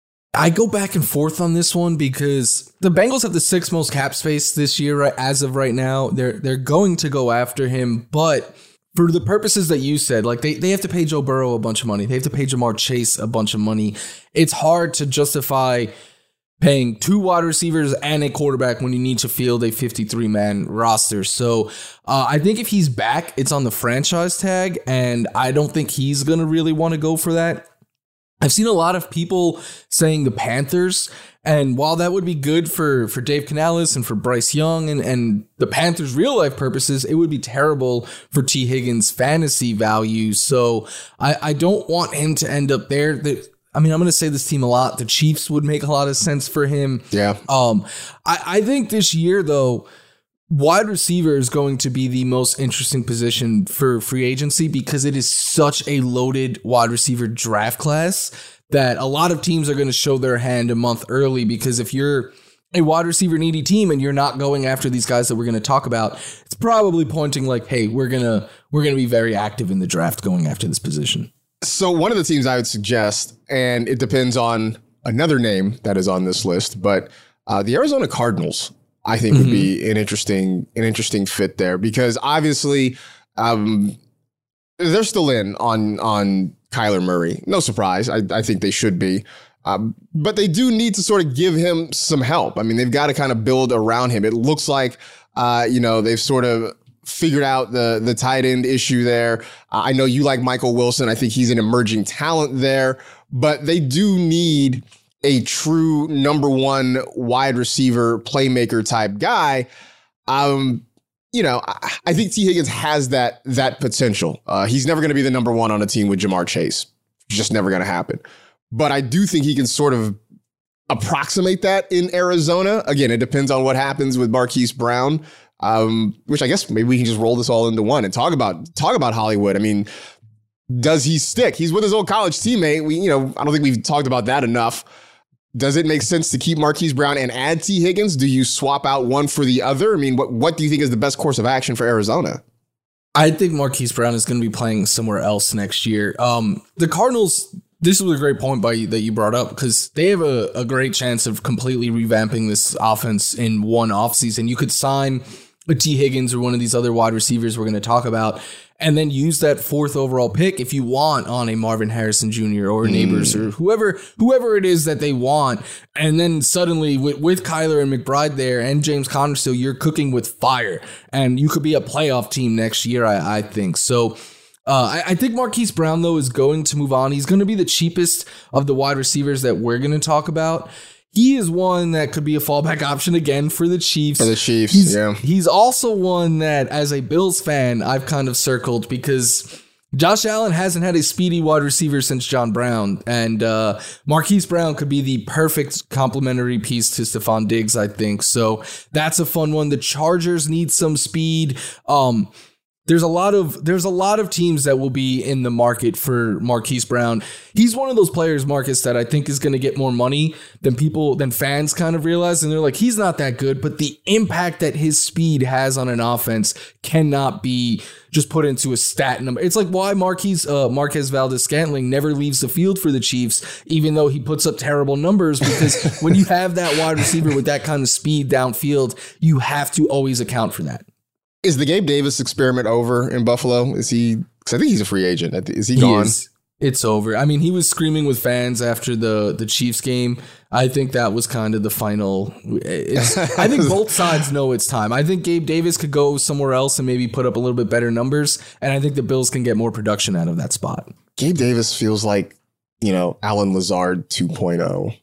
I go back and forth on this one because the Bengals have the sixth most cap space this year, right? As of right now, they're they're going to go after him, but for the purposes that you said, like they, they have to pay Joe Burrow a bunch of money. They have to pay Jamar Chase a bunch of money. It's hard to justify paying two wide receivers and a quarterback when you need to field a fifty-three man roster. So uh, I think if he's back, it's on the franchise tag, and I don't think he's going to really want to go for that. I've seen a lot of people saying the Panthers, and while that would be good for, for Dave Canales and for Bryce Young and, and the Panthers' real-life purposes, it would be terrible for T. Higgins' fantasy value. So I, I don't want him to end up there. The, I mean, I'm going to say this team a lot. The Chiefs would make a lot of sense for him. Yeah. Um, I, I think this year, though, wide receiver is going to be the most interesting position for free agency because it is such a loaded wide receiver draft class that a lot of teams are going to show their hand a month early, because if you're a wide receiver needy team and you're not going after these guys that we're going to talk about, it's probably pointing like, hey, we're going to we're going to be very active in the draft going after this position. So one of the teams I would suggest, and it depends on another name that is on this list, but uh, the Arizona Cardinals, I think, mm-hmm. would be an interesting, an interesting fit there, because obviously um, they're still in on on Kyler Murray. No surprise. I, I think they should be. Um, but they do need to sort of give him some help. I mean, they've got to kind of build around him. It looks like, uh, you know, they've sort of figured out the the tight end issue there. Uh, I know you like Michael Wilson. I think he's an emerging talent there, but they do need a true number one wide receiver playmaker type guy. Um, you know, I, I think T. Higgins has that that potential. Uh, he's never going to be the number one on a team with Jamar Chase, just never going to happen. But I do think he can sort of approximate that in Arizona. Again, it depends on what happens with Marquise Brown, um, which I guess maybe we can just roll this all into one and talk about talk about Hollywood. I mean, does he stick? He's with his old college teammate. We, you know, I don't think we've talked about that enough. Does it make sense to keep Marquise Brown and add T. Higgins? Do you swap out one for the other? I mean, what what do you think is the best course of action for Arizona? I think Marquise Brown is going to be playing somewhere else next year. Um, the Cardinals, this was a great point by you, that you brought up, because they have a, a great chance of completely revamping this offense in one offseason. You could sign a T. Higgins or one of these other wide receivers we're going to talk about, and then use that fourth overall pick if you want on a Marvin Harrison Junior or Neighbors mm. or whoever whoever it is that they want. And then suddenly with, with Kyler and McBride there and James Conner still, you're cooking with fire. And you could be a playoff team next year, I, I think. So uh, I, I think Marquise Brown, though, is going to move on. He's going to be the cheapest of the wide receivers that we're going to talk about. He is one that could be a fallback option again for the Chiefs. For the Chiefs, he's, yeah. He's also one that, as a Bills fan, I've kind of circled because Josh Allen hasn't had a speedy wide receiver since John Brown. And uh, Marquise Brown could be the perfect complementary piece to Stephon Diggs, I think. So that's a fun one. The Chargers need some speed. Um, There's a lot of there's a lot of teams that will be in the market for Marquise Brown. He's one of those players, Marcus, that I think is going to get more money than people than fans kind of realize. And they're like, he's not that good, but the impact that his speed has on an offense cannot be just put into a stat number. It's like why Marquise uh, Marquez Valdes-Scantling never leaves the field for the Chiefs, even though he puts up terrible numbers, because when you have that wide receiver with that kind of speed downfield, you have to always account for that. Is the Gabe Davis experiment over in Buffalo? Is he? Because I think he's a free agent. Is he gone? He is. It's over. I mean, he was screaming with fans after the, the Chiefs game. I think that was kind of the final. It's, I think both sides know it's time. I think Gabe Davis could go somewhere else and maybe put up a little bit better numbers. And I think the Bills can get more production out of that spot. Gabe Davis feels like, you know, Allen Lazard two point oh.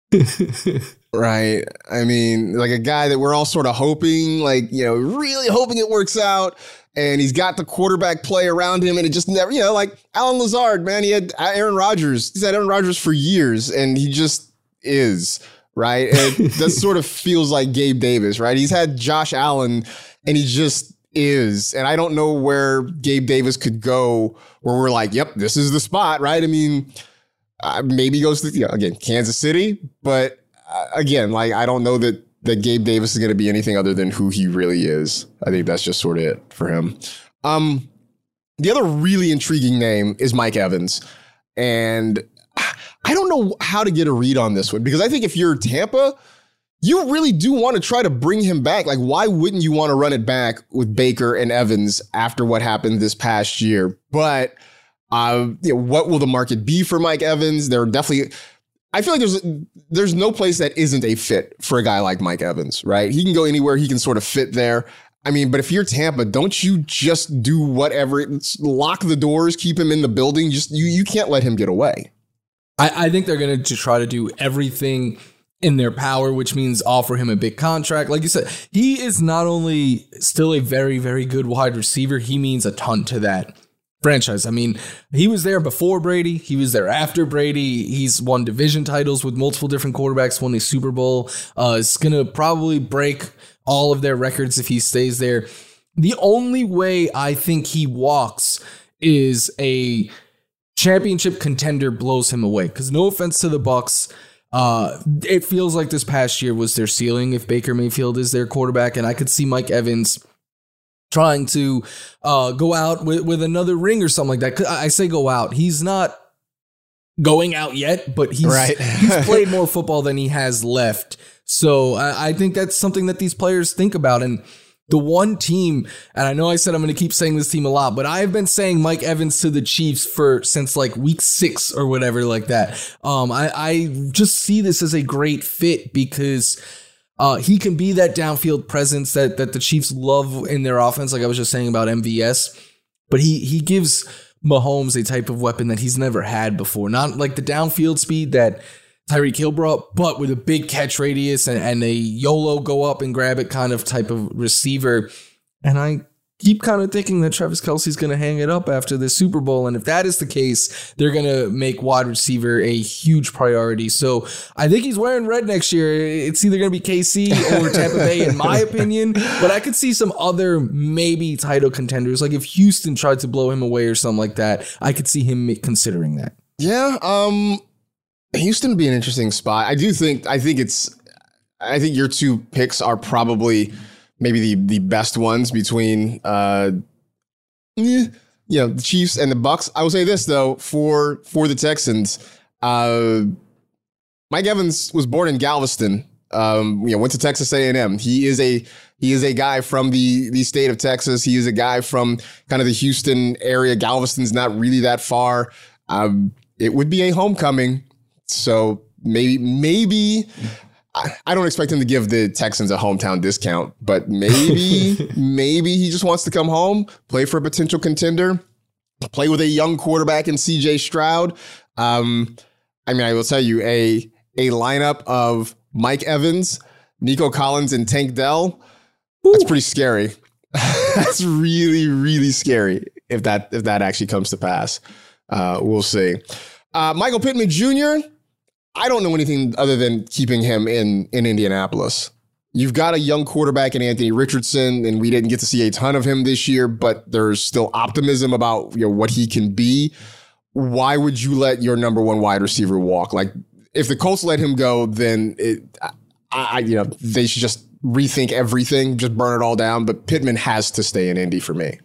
Right. I mean, like a guy that we're all sort of hoping, like, you know, really hoping it works out. And he's got the quarterback play around him. And it just never, you know, like Allen Lazard, man, he had Aaron Rodgers. He's had Aaron Rodgers for years. And he just is. Right. And that sort of feels like Gabe Davis. Right. He's had Josh Allen and he just is. And I don't know where Gabe Davis could go where we're like, yep, this is the spot. Right. I mean, uh, maybe he goes to, you know, again, Kansas City. But again, like, I don't know that, that Gabe Davis is going to be anything other than who he really is. I think that's just sort of it for him. Um, the other really intriguing name is Mike Evans. And I don't know how to get a read on this one, because I think if you're Tampa, you really do want to try to bring him back. Like, why wouldn't you want to run it back with Baker and Evans after what happened this past year? But uh, you know, what will the market be for Mike Evans? There are definitely... I feel like there's there's no place that isn't a fit for a guy like Mike Evans, right? He can go anywhere. He can sort of fit there. I mean, but if you're Tampa, don't you just do whatever? Lock the doors, keep him in the building. Just you you can't let him get away. I, I think they're going to try to do everything in their power, which means offer him a big contract. Like you said, he is not only still a very, very good wide receiver, he means a ton to that franchise. I mean, he was there before Brady. He was there after Brady. He's won division titles with multiple different quarterbacks, won a Super Bowl. Uh, is going to probably break all of their records if he stays there. The only way I think he walks is a championship contender blows him away. Because no offense to the Bucs, uh, it feels like this past year was their ceiling if Baker Mayfield is their quarterback. And I could see Mike Evans trying to uh, go out with, with another ring or something like that. I say go out. He's not going out yet, but he's, right. he's played more football than he has left. So I, I think that's something that these players think about. And the one team, and I know I said I'm going to keep saying this team a lot, but I've been saying Mike Evans to the Chiefs for since like week six or whatever like that. Um, I, I just see this as a great fit because Uh, he can be that downfield presence that that the Chiefs love in their offense, like I was just saying about M V S. But he he gives Mahomes a type of weapon that he's never had before. Not like the downfield speed that Tyreek Hill brought, but with a big catch radius and, and a YOLO go up and grab it kind of type of receiver. And I keep kind of thinking that Travis Kelce's going to hang it up after the Super Bowl. And if that is the case, they're going to make wide receiver a huge priority. So I think he's wearing red next year. It's either going to be K C or Tampa Bay, in my opinion. But I could see some other maybe title contenders. Like if Houston tried to blow him away or something like that, I could see him considering that. Yeah. Um, Houston would be an interesting spot. I do think, I think it's, I think your two picks are probably maybe the, the best ones between, uh, eh, you know, the Chiefs and the Bucks. I will say this though, for, for the Texans, uh, Mike Evans was born in Galveston. Um, you know, went to Texas A and M. He is a, he is a guy from the, the state of Texas. He is a guy from kind of the Houston area. Galveston's not really that far. Um, it would be a homecoming. So maybe, maybe, I don't expect him to give the Texans a hometown discount, but maybe, maybe he just wants to come home, play for a potential contender, play with a young quarterback in C J Stroud. Um, I mean, I will tell you, a a lineup of Mike Evans, Nico Collins, and Tank Dell, that's pretty scary. That's really, really scary if that if that actually comes to pass. Uh, we'll see. Uh, Michael Pittman Junior, I don't know anything other than keeping him in, in Indianapolis. You've got a young quarterback in Anthony Richardson, and we didn't get to see a ton of him this year, but there's still optimism about, you know, what he can be. Why would you let your number one wide receiver walk? Like, if the Colts let him go, then it, I, I, you know, they should just rethink everything, just burn it all down. But Pittman has to stay in Indy for me.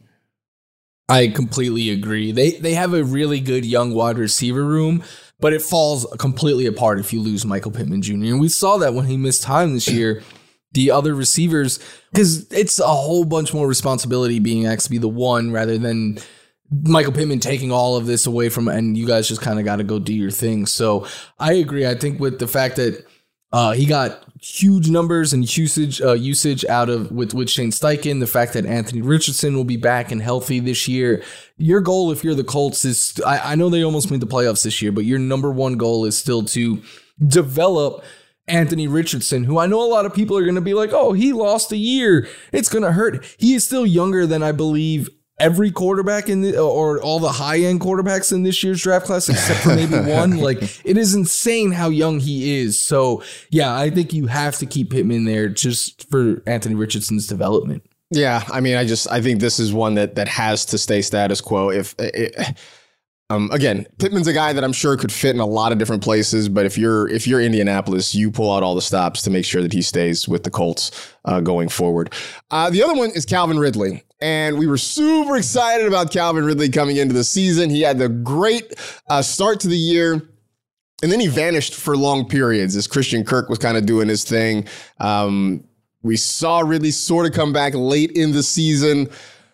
I completely agree. They they have a really good young wide receiver room, but it falls completely apart if you lose Michael Pittman Junior And we saw that when he missed time this year. The other receivers, because it's a whole bunch more responsibility being asked to be the one rather than Michael Pittman taking all of this away from, and you guys just kind of got to go do your thing. So I agree. I think with the fact that uh, he got huge numbers and usage uh, usage out of with, with Shane Steichen, the fact that Anthony Richardson will be back and healthy this year. Your goal, if you're the Colts, is I, I know they almost made the playoffs this year, but your number one goal is still to develop Anthony Richardson, who I know a lot of people are going to be like, oh, he lost a year, it's going to hurt. He is still younger than I believe every quarterback in the, or all the high end quarterbacks in this year's draft class, except for maybe one. Like, it is insane how young he is. So yeah, I think you have to keep Pittman there just for Anthony Richardson's development. Yeah. I mean, I just, I think this is one that, that has to stay status quo. If it, um, again, Pittman's a guy that I'm sure could fit in a lot of different places, but if you're, if you're Indianapolis, you pull out all the stops to make sure that he stays with the Colts uh, going forward. Uh, the other one is Calvin Ridley. And we were super excited about Calvin Ridley coming into the season. He had the great uh, start to the year, and then he vanished for long periods as Christian Kirk was kind of doing his thing. Um, we saw Ridley sort of come back late in the season.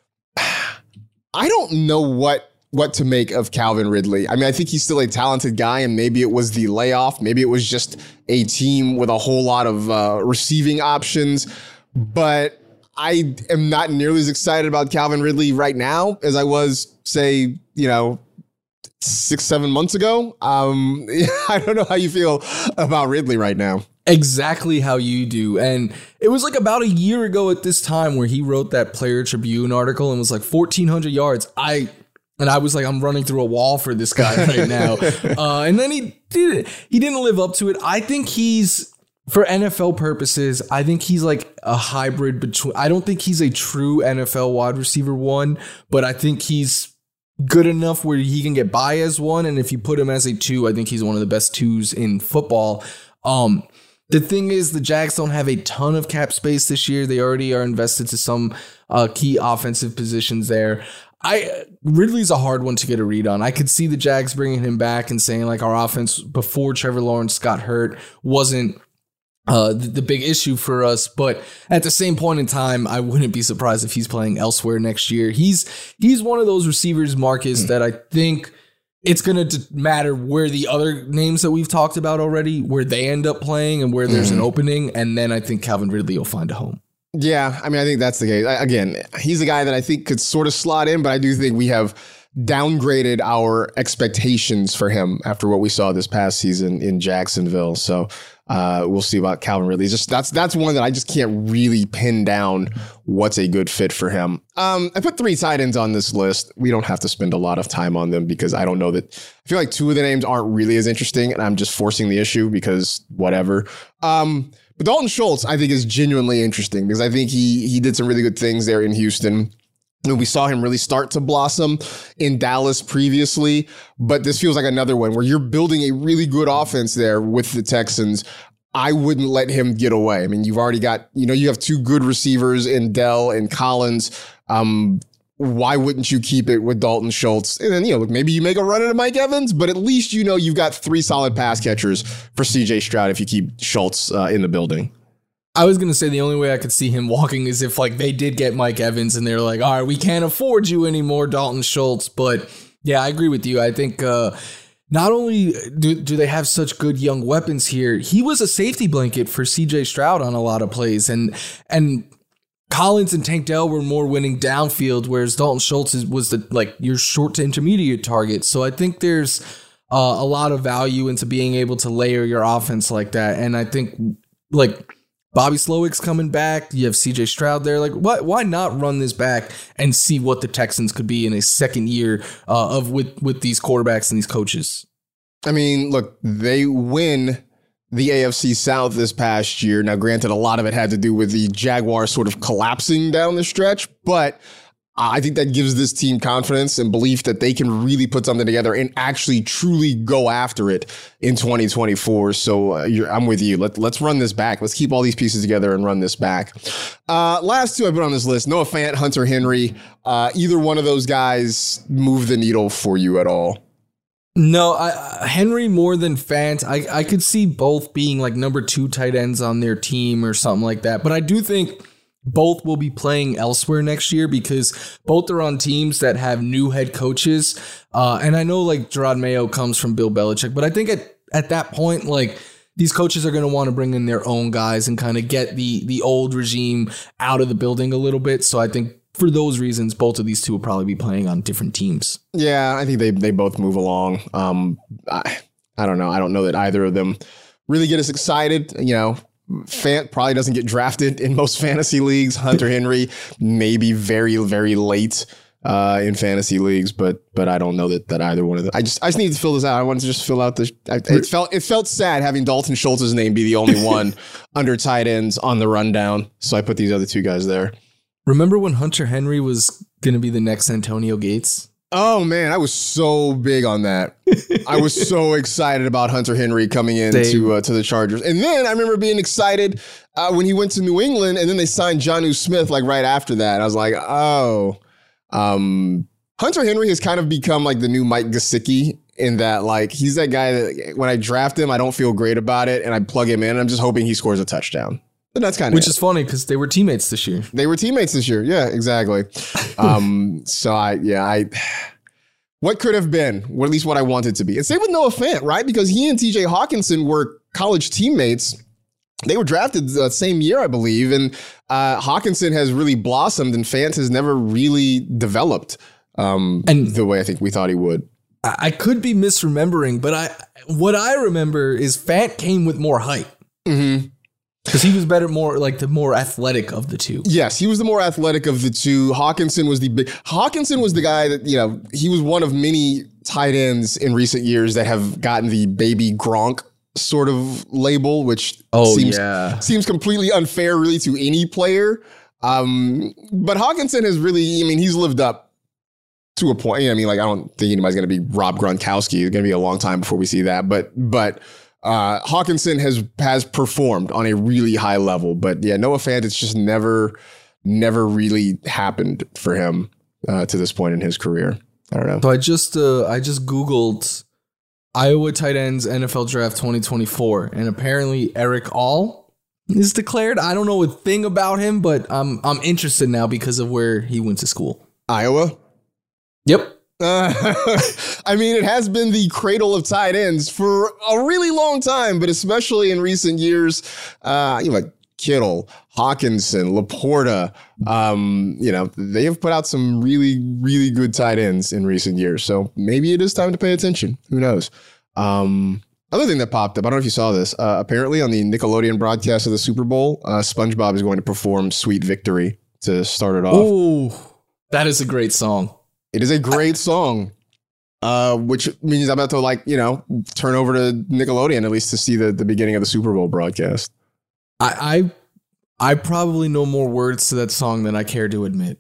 I don't know what what to make of Calvin Ridley. I mean, I think he's still a talented guy, and maybe it was the layoff. Maybe it was just a team with a whole lot of uh, receiving options, but I am not nearly as excited about Calvin Ridley right now as I was, say, you know, six, seven months ago. Um, I don't know how you feel about Ridley right now. Exactly how you do. And it was like about a year ago at this time where he wrote that Player Tribune article and was like fourteen hundred yards. I And I was like, I'm running through a wall for this guy right now. uh, and then he did he didn't live up to it. I think he's, for N F L purposes, I think he's like a hybrid between, I don't think he's a true N F L wide receiver one, but I think he's good enough where he can get by as one. And if you put him as a two, I think he's one of the best twos in football. Um, the thing is, the Jags don't have a ton of cap space this year. They already are invested to some uh, key offensive positions there. I Ridley's a hard one to get a read on. I could see the Jags bringing him back and saying like our offense before Trevor Lawrence got hurt wasn't uh, the, the big issue for us. But at the same point in time, I wouldn't be surprised if he's playing elsewhere next year. He's he's one of those receivers, Marcus, mm. that I think it's going to matter where the other names that we've talked about already, where they end up playing and where mm. there's an opening. And then I think Calvin Ridley will find a home. Yeah, I mean, I think that's the case. Again, he's a guy that I think could sort of slot in, but I do think we have downgraded our expectations for him after what we saw this past season in Jacksonville. So Uh, we'll see about Calvin Ridley. It's just that's that's one that I just can't really pin down what's a good fit for him. Um, I put three tight ends on this list. We don't have to spend a lot of time on them because I don't know that. I feel like two of the names aren't really as interesting, and I'm just forcing the issue because whatever. Um, but Dalton Schultz, I think, is genuinely interesting because I think he he did some really good things there in Houston. We saw him really start to blossom in Dallas previously, but this feels like another one where you're building a really good offense there with the Texans. I wouldn't let him get away. I mean, you've already got, you know, you have two good receivers in Dell and Collins. Um, why wouldn't you keep it with Dalton Schultz? And then, you know, look, maybe you make a run into Mike Evans, but at least, you know, you've got three solid pass catchers for C J Stroud if you keep Schultz uh, in the building. I was going to say the only way I could see him walking is if like they did get Mike Evans and they're like, all right, we can't afford you anymore, Dalton Schultz. But yeah, I agree with you. I think uh, not only do, do they have such good young weapons here, he was a safety blanket for C J Stroud on a lot of plays. And and Collins and Tank Dell were more winning downfield, whereas Dalton Schultz is, was the like your short to intermediate target. So I think there's uh, a lot of value into being able to layer your offense like that. And I think like Bobby Slowick's coming back. You have C J Stroud there. Like, why why not run this back and see what the Texans could be in a second year uh, of with with these quarterbacks and these coaches? I mean, look, they win the A F C South this past year. Now, granted, a lot of it had to do with the Jaguars sort of collapsing down the stretch, but I think that gives this team confidence and belief that they can really put something together and actually truly go after it in twenty twenty-four. So uh, you're, I'm with you. Let, let's run this back. Let's keep all these pieces together and run this back. Uh, last two I put on this list, Noah Fant, Hunter Henry. Uh, either one of those guys move the needle for you at all? No, I, Henry more than Fant. I, I could see both being like number two tight ends on their team or something like that. But I do think both will be playing elsewhere next year because both are on teams that have new head coaches. Uh, and I know like Gerard Mayo comes from Bill Belichick, but I think at, at that point, like these coaches are going to want to bring in their own guys and kind of get the, the old regime out of the building a little bit. So I think for those reasons, both of these two will probably be playing on different teams. Yeah, I think they, they both move along. Um, I, I don't know. I don't know that either of them really get us excited, you know. Fant probably doesn't get drafted in most fantasy leagues. Hunter Henry maybe very, very late uh, in fantasy leagues, but but I don't know that that either one of them. I just I just need to fill this out. I wanted to just fill out the. I, it felt it felt sad having Dalton Schultz's name be the only one under tight ends on the rundown. So I put these other two guys there. Remember when Hunter Henry was going to be the next Antonio Gates? Oh, man, I was so big on that. I was so excited about Hunter Henry coming in to, uh, to the Chargers. And then I remember being excited uh, when he went to New England and then they signed Jonnu Smith like right after that. I was like, oh, um, Hunter Henry has kind of become like the new Mike Gesicki in that like he's that guy that when I draft him, I don't feel great about it and I plug him in and I'm just hoping he scores a touchdown. But that's kind of Which is funny because they were teammates this year. They were teammates this year. Yeah, exactly. um, so I, yeah, I, what could have been, or at least what I wanted to be. And same with Noah Fant, right? Because he and T J Hawkinson were college teammates. They were drafted the same year, I believe. And uh, Hawkinson has really blossomed and Fant has never really developed um, and the way I think we thought he would. I could be misremembering, but I, what I remember is Fant came with more height. Mm-hmm. Because he was better, more like the more athletic of the two. Yes, he was the more athletic of the two. Hawkinson was the big. Hawkinson was the guy that, you know, he was one of many tight ends in recent years that have gotten the baby Gronk sort of label, which oh, seems yeah. seems completely unfair, really, to any player. Um, but Hawkinson has really, I mean, he's lived up to a point. I mean, like, I don't think anybody's going to be Rob Gronkowski. It's going to be a long time before we see that. But, but. Uh, Hawkinson has has performed on a really high level, but yeah, Noah Fant, it's just never, never really happened for him uh, to this point in his career. I don't know. So I just uh, I just Googled Iowa tight ends N F L draft twenty twenty-four, and apparently Eric All is declared. I don't know a thing about him, but I'm I'm interested now because of where he went to school. Iowa. Yep. Uh, I mean, it has been the cradle of tight ends for a really long time, but especially in recent years, uh, you know, like Kittle, Hawkinson, Laporta, um, you know, they have put out some really, really good tight ends in recent years. So maybe it is time to pay attention. Who knows? Um, Other thing that popped up, I don't know if you saw this. Uh, apparently on the Nickelodeon broadcast of the Super Bowl, uh, SpongeBob is going to perform Sweet Victory to start it off. Oh, that is a great song. It is a great song, uh, which means I'm about to, like, you know, turn over to Nickelodeon at least to see the, the beginning of the Super Bowl broadcast. I, I I probably know more words to that song than I care to admit.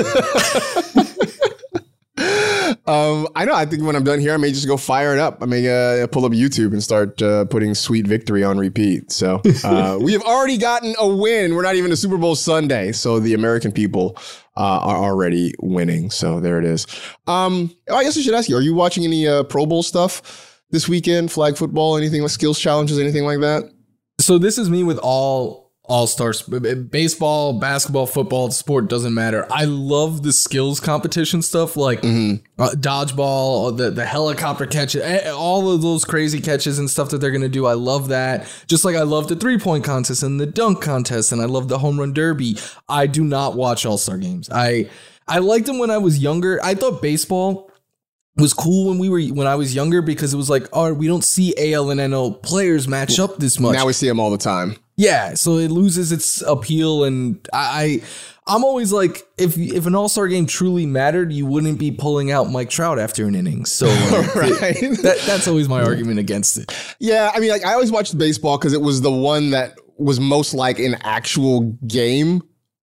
um, I know. I think when I'm done here, I may just go fire it up. I may uh, pull up YouTube and start uh, putting Sweet Victory on repeat. So uh, we have already gotten a win. We're not even a Super Bowl Sunday. So the American people uh, are already winning. So there it is. Um, I guess I should ask you, are you watching any uh, Pro Bowl stuff this weekend? Flag football, anything like skills challenges, anything like that? So this is me with all all-stars, baseball, basketball, football, sport, doesn't matter. I love the skills competition stuff, like mm-hmm. uh, dodgeball, the, the helicopter catch, all of those crazy catches and stuff that they're going to do. I love that. Just like I love the three-point contest and the dunk contest, and I love the home run derby. I do not watch all-star games. I I liked them when I was younger. I thought baseball was cool when we were when I was younger because it was like, oh, we don't see A L and N L players match up this much. Now we see them all the time. Yeah, so it loses its appeal, and I, I I'm always like, if if an all-star game truly mattered, you wouldn't be pulling out Mike Trout after an inning. So like, right. it, that that's always my argument against it. Yeah, I mean, like I always watched baseball because it was the one that was most like an actual game.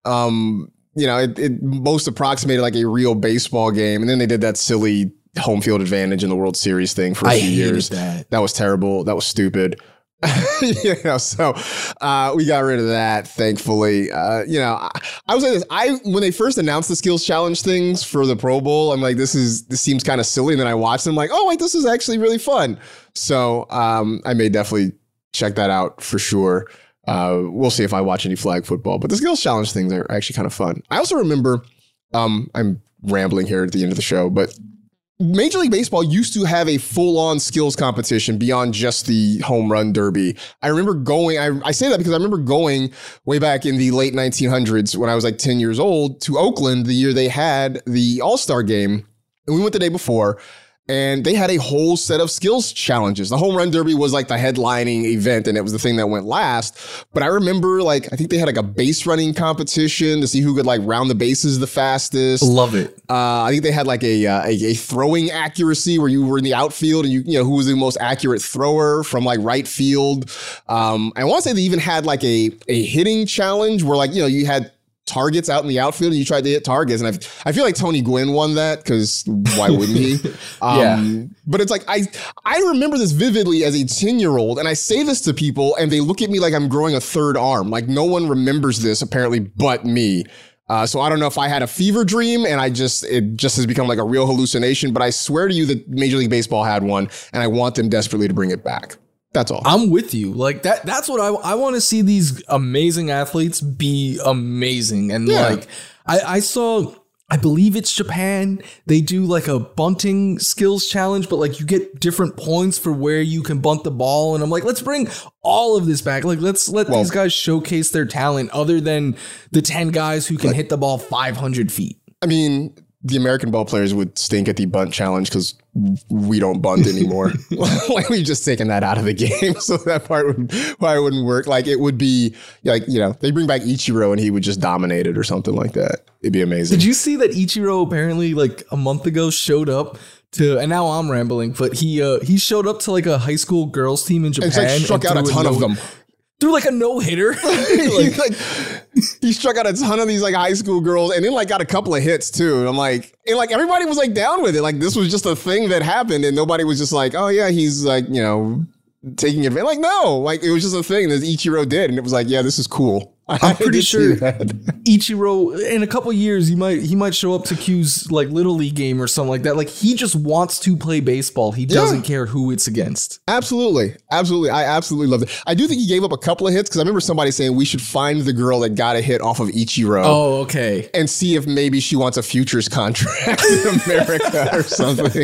Um, you know, it, it most approximated like a real baseball game, and then they did that silly home field advantage in the World Series thing for a I few hated years. That. that was terrible. That was stupid. you know, so uh, we got rid of that, thankfully. Uh, you know, I, I was like this. I when they first announced the skills challenge things for the Pro Bowl, I'm like, this is this seems kind of silly. And then I watched them, like, oh wait, this is actually really fun. So um, I may definitely check that out for sure. Uh, we'll see if I watch any flag football, but the skills challenge things are actually kind of fun. I also remember, um, I'm rambling here at the end of the show, but Major League Baseball used to have a full-on skills competition beyond just the home run derby. I remember going, I, I say that because I remember going way back in the late nineteen hundreds when I was like ten years old to Oakland the year they had the All-Star game. And we went the day before, and they had a whole set of skills challenges. The home run derby was like the headlining event, and it was the thing that went last. But I remember, like, I think they had like a base running competition to see who could like round the bases the fastest. Love it. Uh, I think they had like a, uh, a a throwing accuracy where you were in the outfield and you you know who was the most accurate thrower from like right field. Um, I want to say they even had like a a hitting challenge where like you know you had targets out in the outfield and you tried to hit targets. And I I feel like Tony Gwynn won that because why wouldn't he? Um, yeah. But it's like, I I remember this vividly as a ten year old, and I say this to people and they look at me like I'm growing a third arm. Like no one remembers this apparently but me. Uh, so I don't know if I had a fever dream and I just, it just has become like a real hallucination, but I swear to you that Major League Baseball had one and I want them desperately to bring it back. That's all. I'm with you. Like that. That's what I I want to see these amazing athletes be amazing. And Yeah. like I, I saw, I believe it's Japan. They do like a bunting skills challenge, but like you get different points for where you can bunt the ball. And I'm like, let's bring all of this back. Like let's let Well- these guys showcase their talent other than the ten guys who can hit the ball five hundred feet. I mean, the American ball players would stink at the bunt challenge because we don't bunt anymore. Like we've just taken that out of the game. So that part would probably wouldn't work. Like it would be like, you know, they bring back Ichiro and he would just dominate it or something like that. It'd be amazing. Did you see that Ichiro apparently like a month ago showed up to, and now I'm rambling, but he uh, he showed up to like a high school girls team in Japan. It's like struck and out a threw ton of no- them. Threw like a no hitter. like, like, he struck out a ton of these like high school girls and then like got a couple of hits too. And I'm like, and like everybody was like down with it. Like this was just a thing that happened and nobody was just like, oh yeah, he's like, you know, taking advantage. Like no, like it was just a thing that Ichiro did. And it was like, yeah, this is cool. I'm pretty sure that. Ichiro in a couple years he might he might show up to Q's like little league game or something like that. Like he just wants to play baseball. He doesn't Yeah. care who it's against. Absolutely. Absolutely. I absolutely loved it. I do think he gave up a couple of hits because I remember somebody saying we should find the girl that got a hit off of Ichiro. Oh, okay. And see if maybe she wants a futures contract in America or something.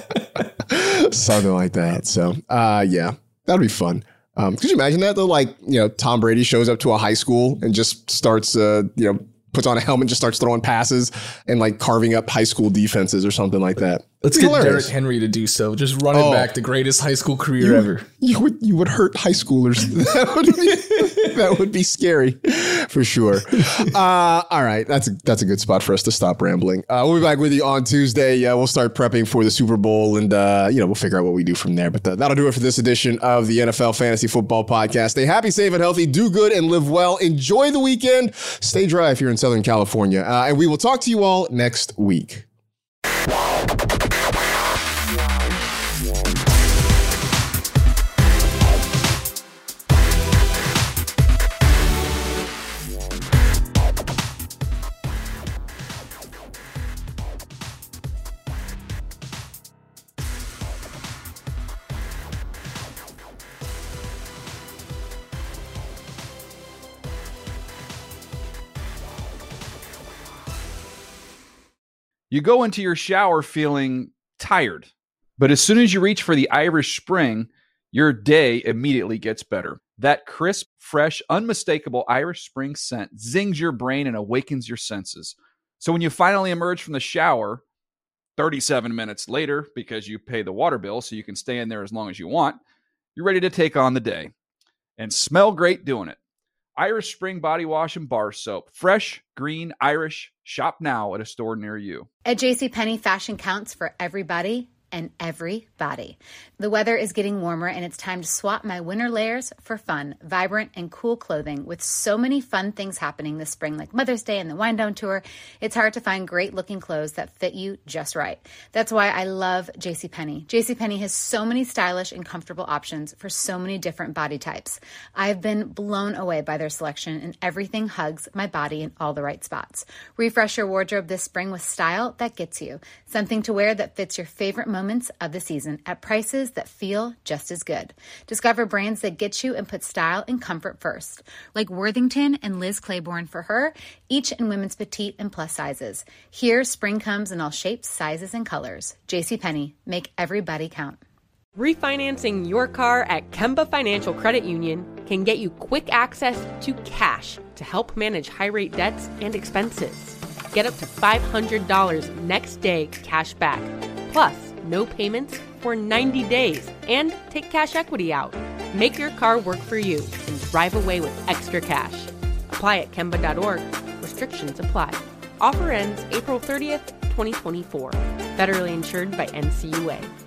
Something like that. So, uh, yeah, that'd be fun. Um, could you imagine that though? Like, you know, Tom Brady shows up to a high school and just starts, uh, you know, puts on a helmet, and just starts throwing passes and like carving up high school defenses or something like that. Let's It'd get be Derrick hilarious. Henry to do so. Just run it Oh. back, the greatest high school career You, ever. you would you would hurt high schoolers. That would be, that would be scary for sure. Uh, all right, that's a, that's a good spot for us to stop rambling. Uh, we'll be back with you on Tuesday. Uh, we'll start prepping for the Super Bowl, and uh, you know we'll figure out what we do from there. But uh, that'll do it for this edition of the N F L Fantasy Football Podcast. Stay happy, safe, and healthy. Do good and live well. Enjoy the weekend. Stay dry if you're in Southern California, uh, and we will talk to you all next week. You go into your shower feeling tired, but as soon as you reach for the Irish Spring, your day immediately gets better. That crisp, fresh, unmistakable Irish Spring scent zings your brain and awakens your senses. So when you finally emerge from the shower, thirty-seven minutes later, because you pay the water bill so you can stay in there as long as you want, you're ready to take on the day and smell great doing it. Irish Spring Body Wash and Bar Soap. Fresh, green, Irish. Shop now at a store near you. At JCPenney, fashion counts for everybody and everybody. The weather is getting warmer and it's time to swap my winter layers for fun, vibrant, and cool clothing. With so many fun things happening this spring, like Mother's Day and the Wind Down Tour, it's hard to find great looking clothes that fit you just right. That's why I love JCPenney. JCPenney has so many stylish and comfortable options for so many different body types. I've been blown away by their selection, and everything hugs my body in all the right spots. Refresh your wardrobe this spring with style that gets you. Something to wear that fits your favorite moments of the season at prices that feel just as good. Discover brands that get you and put style and comfort first, like Worthington and Liz Claiborne for her, each in women's petite and plus sizes. Here, spring comes in all shapes, sizes, and colors. JCPenney, make everybody count. Refinancing your car at Kemba Financial Credit Union can get you quick access to cash to help manage high-rate debts and expenses. Get up to five hundred dollars next day cash back, plus no payments for ninety days, and take cash equity out. Make your car work for you and drive away with extra cash. Apply at Kemba dot org. Restrictions apply. Offer ends April thirtieth, twenty twenty-four. Federally insured by N C U A.